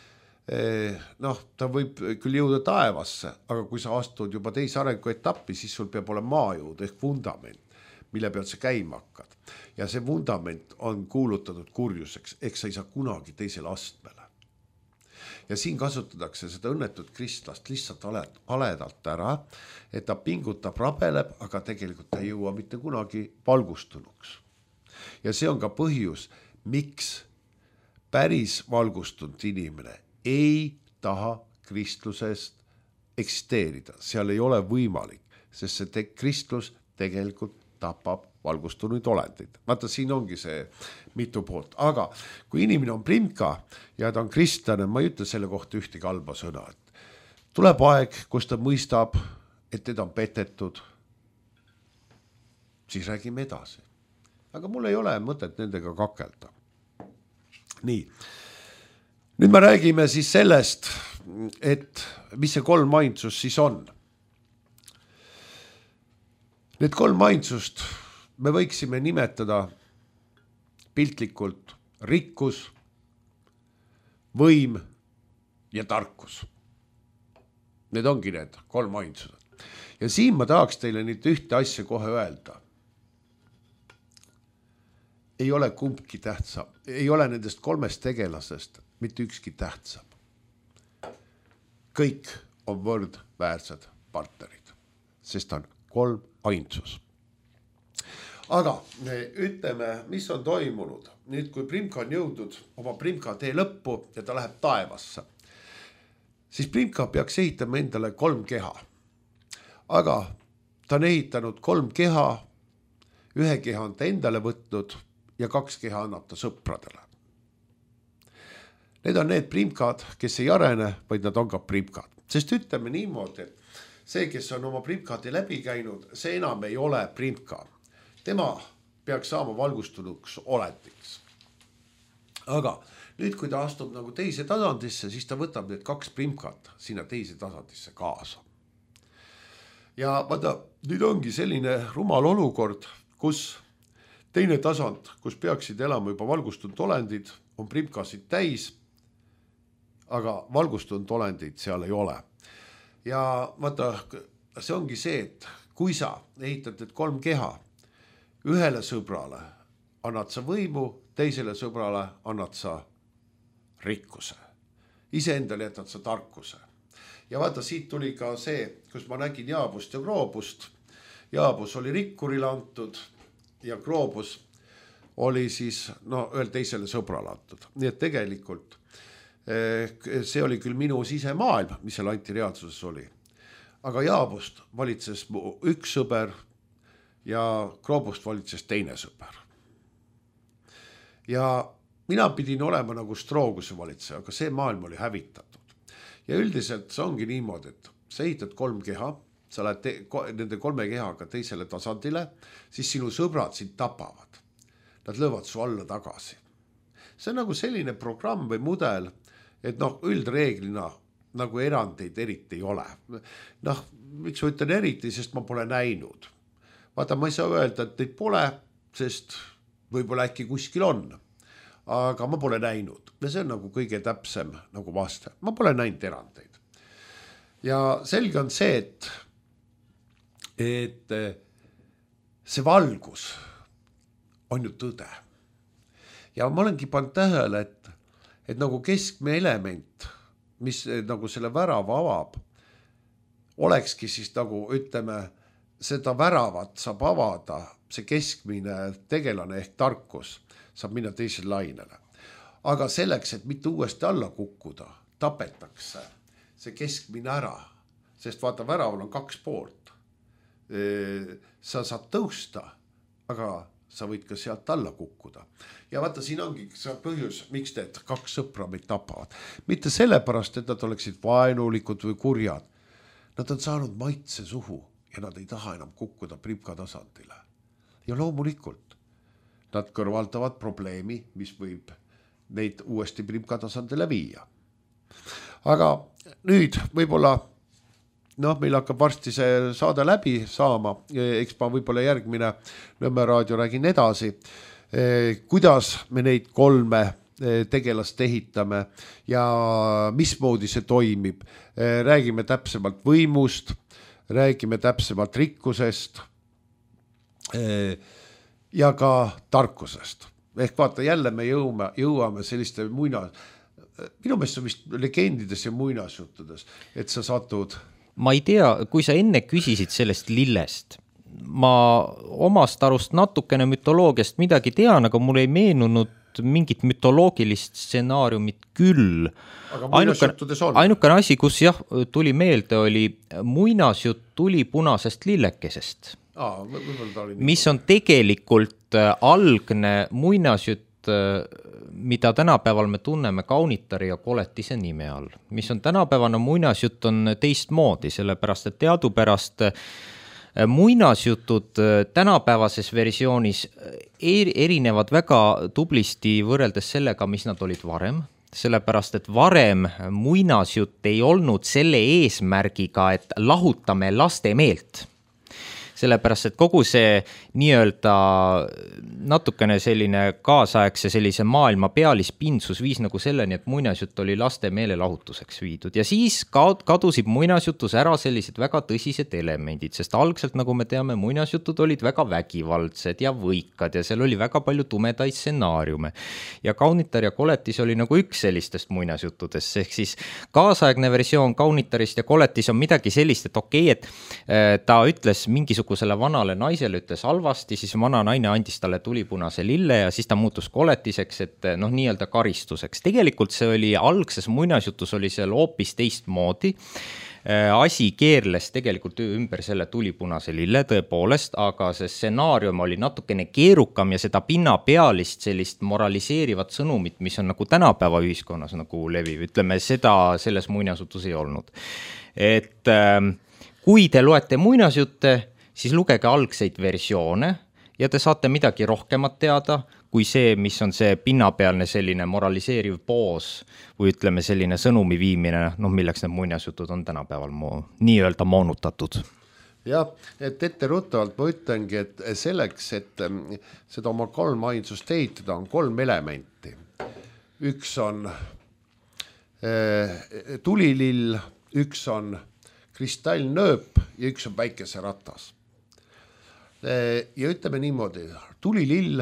ta võib küll jõuda taevasse, aga kui sa astud juba teise arengu etappi, siis sul peab olema maajõud ehk vundament, mille pealt sa käima hakkad. Ja see vundament on kuulutatud kurjuseks, ehk sa ei saa kunagi teisele astmele. Ja siin kasutatakse seda õnnetut kristlast lihtsalt aledalt ära, et ta pingutab, rabeleb, aga tegelikult ta ei jõua mitte kunagi valgustunuks. Ja see on ka põhjus, miks päris valgustunud inimene ei taha kristlusest eksisteerida. Seal ei ole võimalik, sest see kristlus tegelikult tapab valgustunuid olendid. Vaata, siin ongi see mitu poolt. Aga kui inimene on Primka ja ta on kristlane, ma ei ütle selle kohta ühtegi halba sõna. Tuleb aeg, kus ta mõistab, et teda on petetud, siis räägime edasi. Aga mul ei ole mõtet nendega kakelda. Nii. Nüüd me räägime siis sellest, et mis see kolmainsus siis on. Need 3 ainsust me võiksime nimetada piltlikult rikkus, võim ja tarkus. Need ongi need 3 ainsused. Ja siin ma tahaks teile nüüd ühte asja kohe öelda. Ei ole kumbki tähtsam, ei ole nendest 3 tegelasest mitte ükski tähtsam. Kõik on võrdväärsed partnerid, sest on 3 ainsus. Aga ütleme, mis on toimunud nüüd, kui Primka on jõudnud oma Primka tee lõppu ja ta läheb taevasse, siis Primka peaks ehitama endale 3 keha. Aga ta on ehitanud 3 keha, 1 keha on ta endale võtnud ja 2 keha annab ta sõpradele. Need on need Primkad, kes ei arene, vaid nad on ka Primkad. Sest ütleme niimoodi, et see, kes on oma Primkadi läbi käinud, see enam ei ole Primka. Tema peaks saama valgustunuks olendiks. Aga nüüd, kui ta astub nagu teise tasandisse, siis ta võtab need 2 Primkat sinna teise tasandisse kaasa. Ja vaata, nüüd ongi selline rumal olukord, kus teine tasand, kus peaksid elama juba valgustunud olendid, on Primkasid täis, aga valgustunud olendid seal ei ole. Ja vaata, see ongi see, et kui sa ehitad need 3 keha, ühele sõbrale annad sa võimu, teisele sõbrale annad sa rikkuse. Iseendale jätad sa tarkuse. Ja vaata, siit tuli ka see, kus ma nägin Jaabust ja Kroobust. Jaabus oli rikkurile antud ja Kroobus oli siis ühel teisele sõbrale antud. Nii et tegelikult see oli küll minu sisemaailm, mis seal antireaalsuses oli. Aga Jaabust valitses mu 1 sõber ja Kroobust valitses teine sõber. Ja mina pidin olema nagu Strooguse valitseja, aga see maailm oli hävitatud. Ja üldiselt see ongi niimoodi, et sa ehitad 3 keha, sa lähed nende 3 kehaga teisele tasandile, siis sinu sõbrad sind tapavad. Nad löövad su alla tagasi. See on nagu selline programm või mudel, et üldreeglina nagu erandeid eriti ei ole. Miks ma ütlen eriti, sest ma pole näinud. Vaata, ma ei saa öelda, et neid pole, sest võib-olla äkki kuskil on. Aga ma pole näinud. Ja see on nagu kõige täpsem nagu vaste. Ma pole näinud erandeid. Ja selge on see, et see valgus on ju tõde. Ja ma olengi pannud tähele, et nagu keskme element, mis nagu selle värava avab, olekski siis nagu, ütleme, seda väravat saab avada, see keskmine tegelane ehk tarkus saab minna teisele lainele. Aga selleks, et mitte uuesti alla kukkuda, tapetakse see keskmine ära, sest vaata, väraval on 2 poolt. Sa saad tõusta, aga sa võid ka sealt alla kukkuda. Ja vaata, siin ongi see põhjus, miks need 2 sõpra meid tapavad. Mitte sellepärast, et nad oleksid vaenulikud või kurjad. Nad on saanud maitse suhu ja nad ei taha enam kukkuda Primka tasandile. Ja loomulikult nad kõrvaldavad probleemi, mis võib neid uuesti Primka tasandile viia. Aga nüüd võib-olla meil hakkab varsti see saade läbi saama, eks ma võib-olla järgmine Nõmme raadio räägin edasi, kuidas me neid 3 tegelast ehitame ja mismoodi see toimib. Räägime täpsemalt võimust, räägime täpsemalt rikkusest ja ka tarkusest. Ehk vaata, jälle me jõuame selliste minu meelest on vist legendides ja muinasjuttudes, et sa satud. Ma ei tea, kui sa enne küsisid sellest lillest, ma omast arust natukene mütoloogiast midagi tean, aga mul ei meenunud mingit mütoloogilist stsenaariumit küll. Aga muinasjuttudes on. Ainukene asi, kus tuli meelde, oli muinasjutt tuli punasest lillekesest, mis on tegelikult algne muinasjutt, mida tänapäeval me tunneme Kaunitari ja Koletise nime all. Mis on tänapäevane muinasjutt on teistmoodi, sellepärast et teadupärast muinasjutud tänapäevases versioonis erinevad väga tublisti võrreldes sellega, mis nad olid varem. Sellepärast, et varem muinasjutt ei olnud selle eesmärgiga, et lahutame laste meelt, sellepärast, et kogu see nii-öelda natukene selline kaasaegse sellise maailma pealispindsus viis nagu selleni, et muinasjutt oli laste meelelahutuseks viidud ja siis kadusid muinasjutus ära sellised väga tõsised elemendid, sest algselt, nagu me teame, muinasjutud olid väga vägivaldsed ja võikad ja seal oli väga palju tumedaid stsenaariume. Ja Kaunitar ja koletis oli nagu üks sellistest muinasjuttudest, ehk siis kaasaegne versioon Kaunitarist ja koletis on midagi sellist, et okei, et ta ütles mingisugusele vanale naisele, ütles halvasti, siis vana naine andis talle tulipunase lille ja siis ta muutus koletiseks, et noh, nii-öelda karistuseks. Tegelikult see oli algses muinasjutus oli seal hoopis teistmoodi. Asi keerles tegelikult ümber selle tulipunase lille tõepoolest, aga see stsenaarium oli natukene keerukam ja seda pinnapealist sellist moraliseerivat sõnumit, mis on nagu tänapäeva ühiskonnas nagu leviv, ütleme seda selles muinasjutus ei olnud. Et kui te loete muinasjutte, siis lugege algseid versioone ja te saate midagi rohkemat teada, kui see, mis on see pinnapealne selline moraliseeriv poos või ütleme selline sõnumi viimine, noh, milleks need muinasjutud on tänapäeval nii-öelda moonutatud. Jah, et etteruttavalt ma ütlengi, et selleks, et seda oma kolmainsust ehitada, on 3 elementi. Üks on tulilill, üks on kristallnööp ja üks on päikeseratas. Ja ütleme niimoodi, tulilill,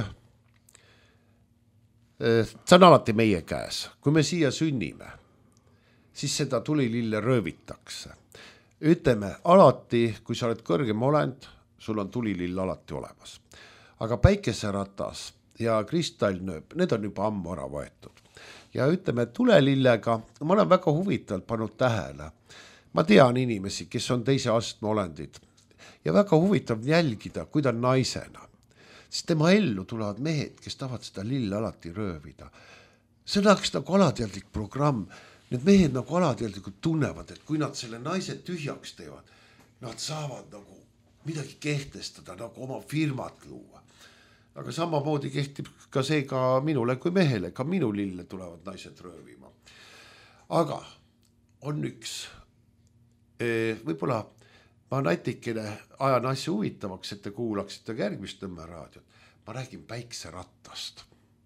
see on alati meie käes. Kui me siia sünnime, siis seda tulilille röövitakse. Ütleme, alati, kui sa oled kõrgem olend, sul on tulilill alati olemas. Aga päikeseratas ja kristallnööp, need on juba ammu ära võetud. Ja ütleme, tulelillega, ma olen väga huvitavalt pannud tähele. Ma tean inimesi, kes on teise astme olendid ja väga huvitav jälgida, kui ta on naisena. Sest tema ellu tulevad mehed, kes tahavad seda lille alati röövida. See on nagu alateadlik programm. Need mehed nagu alateadlikult tunnevad, et kui nad selle naise tühjaks teevad, nad saavad nagu midagi kehtestada, nagu oma firmat luua. Aga samamoodi kehtib ka see ka minule kui mehele, ka minu lille tulevad naised röövima. Aga on üks, võib-olla ma natikene ajan asja huvitavaks, et te kuulaksite järgmist Nõmme raadiot. Ma räägin päikeserattast.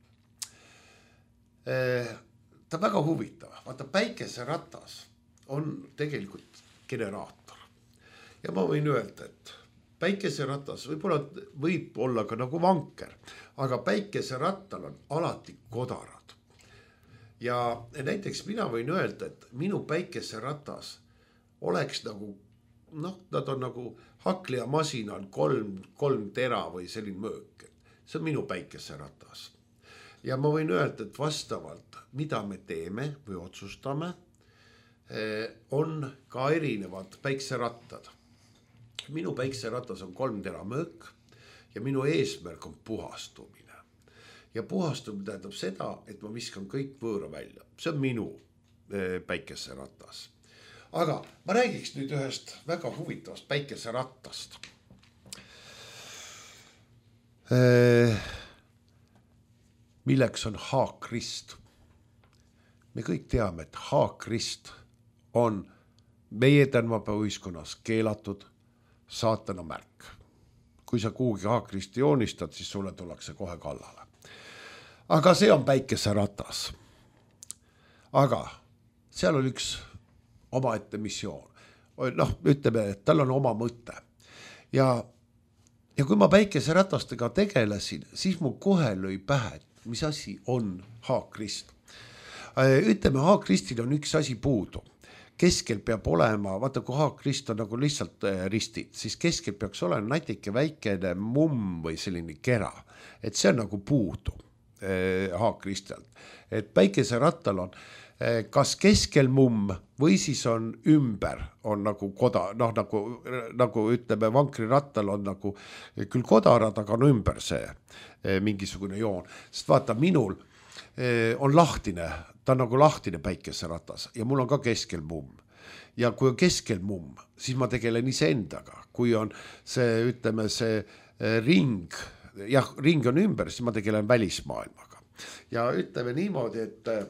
Ta on väga huvitav. Vaata, päikeseratas on tegelikult generaator. Ja ma võin öelda, et päikeseratas võib olla ka nagu vanker, aga päikeserattal on alati kodarad. Ja näiteks mina võin öelda, et minu päikeseratas oleks nagu, noh, nad on nagu hakklihamasin on 3 tera või selline möök. See on minu päikeseratas. Ja ma võin öelda, et vastavalt, mida me teeme või otsustame, on ka erinevad päikeserattad. Minu päikeseratas on 3 tera möök ja minu eesmärk on puhastumine. Ja puhastumine tähendab seda, et ma viskan kõik võõra välja. See on minu päikeseratas. Aga ma räägiks nüüd ühest väga huvitavast päikeserattast. Milleks on haakrist. Me kõik teame, et haakrist on meie tänapäeva ühiskonnas keelatud saatana märk. Kui sa kuhugi haakristi joonistad, siis sulle tullakse kohe kallale. Aga see on päikeseratas. Aga seal oli üks omaette missioon. Noh, ütleme, et tal on oma mõte. Ja kui ma päikeseratastega tegelesin, siis mu kohe lõi pähe, mis asi on haakrist. Ütleme, haakristil on üks asi puudu. Keskel peab olema, vaata kui haakrist on nagu lihtsalt ristid, siis keskel peaks olema natuke väikene mumm või selline kera. Et see on nagu puudu haakristelt. Et päikeserattal on kas keskel mumm või siis on ümber, on nagu koda, noh nagu ütleme, vankrirattal on nagu küll kodarad, aga on ümber see mingisugune joon. Sest vaata, minul on lahtine, ta on nagu lahtine päikeseratas ja mul on ka keskel mumm. Ja kui on keskel mumm, siis ma tegelen iseendaga. Kui on see, ütleme, see ring, jah, ring on ümber, siis ma tegelen välismaailmaga. Ja ütleme niimoodi,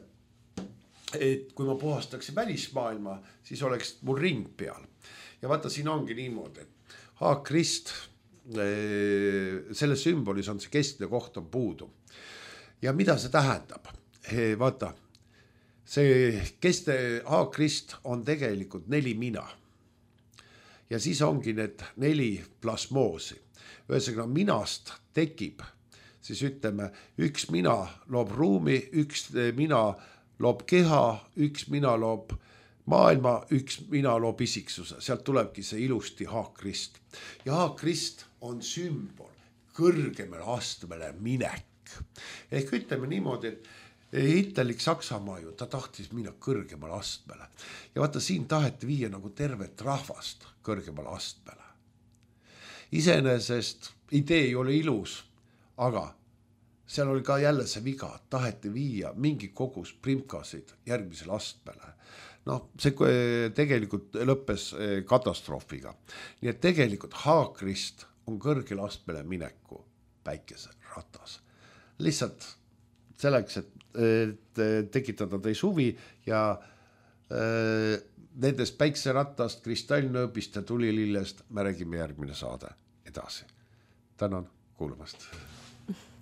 et kui ma puhastaksin välismaailma, siis oleks mul ring peal. Ja vaata, siin ongi niimoodi, et haakrist selles sümbolis on see keskne koht on puudu. Ja mida see tähendab? Vaata, see keskne haakrist on tegelikult 4 mina. Ja siis ongi need 4 plasmoosi. Ühesõnaga minast tekib, siis ütleme, 1 mina loob ruumi, 1 mina loob keha, 1 mina loob maailma, 1 mina loob isiksuse. Sealt tulebki see ilusti haakrist. Ja haakrist on sümbol kõrgemale astmele minek. Ehk ütleme niimoodi, et Hitlerlik Saksamaa ju, ta tahtis minna kõrgemale astmele. Ja vaata, siin taheti viia nagu tervet rahvast kõrgemale astmele. Iseenesest idee ei ole ilus, aga seal oli ka jälle see viga, taheti viia mingi kogus primkasid järgmisele astmele. No see tegelikult lõppes katastroofiga. Nii et tegelikult haakrist on kõrgele astmele mineku päikese ratas. Lihtsalt selleks, et tekitada teis huvi ja nendest päikseratast, kristallnööbist ja tulilillest me räägime järgmine saade edasi. Tänan kuulamast.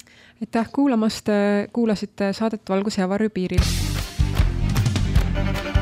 Aitäh kuulamast, kuulasite saadet Valguse ja varju piiril.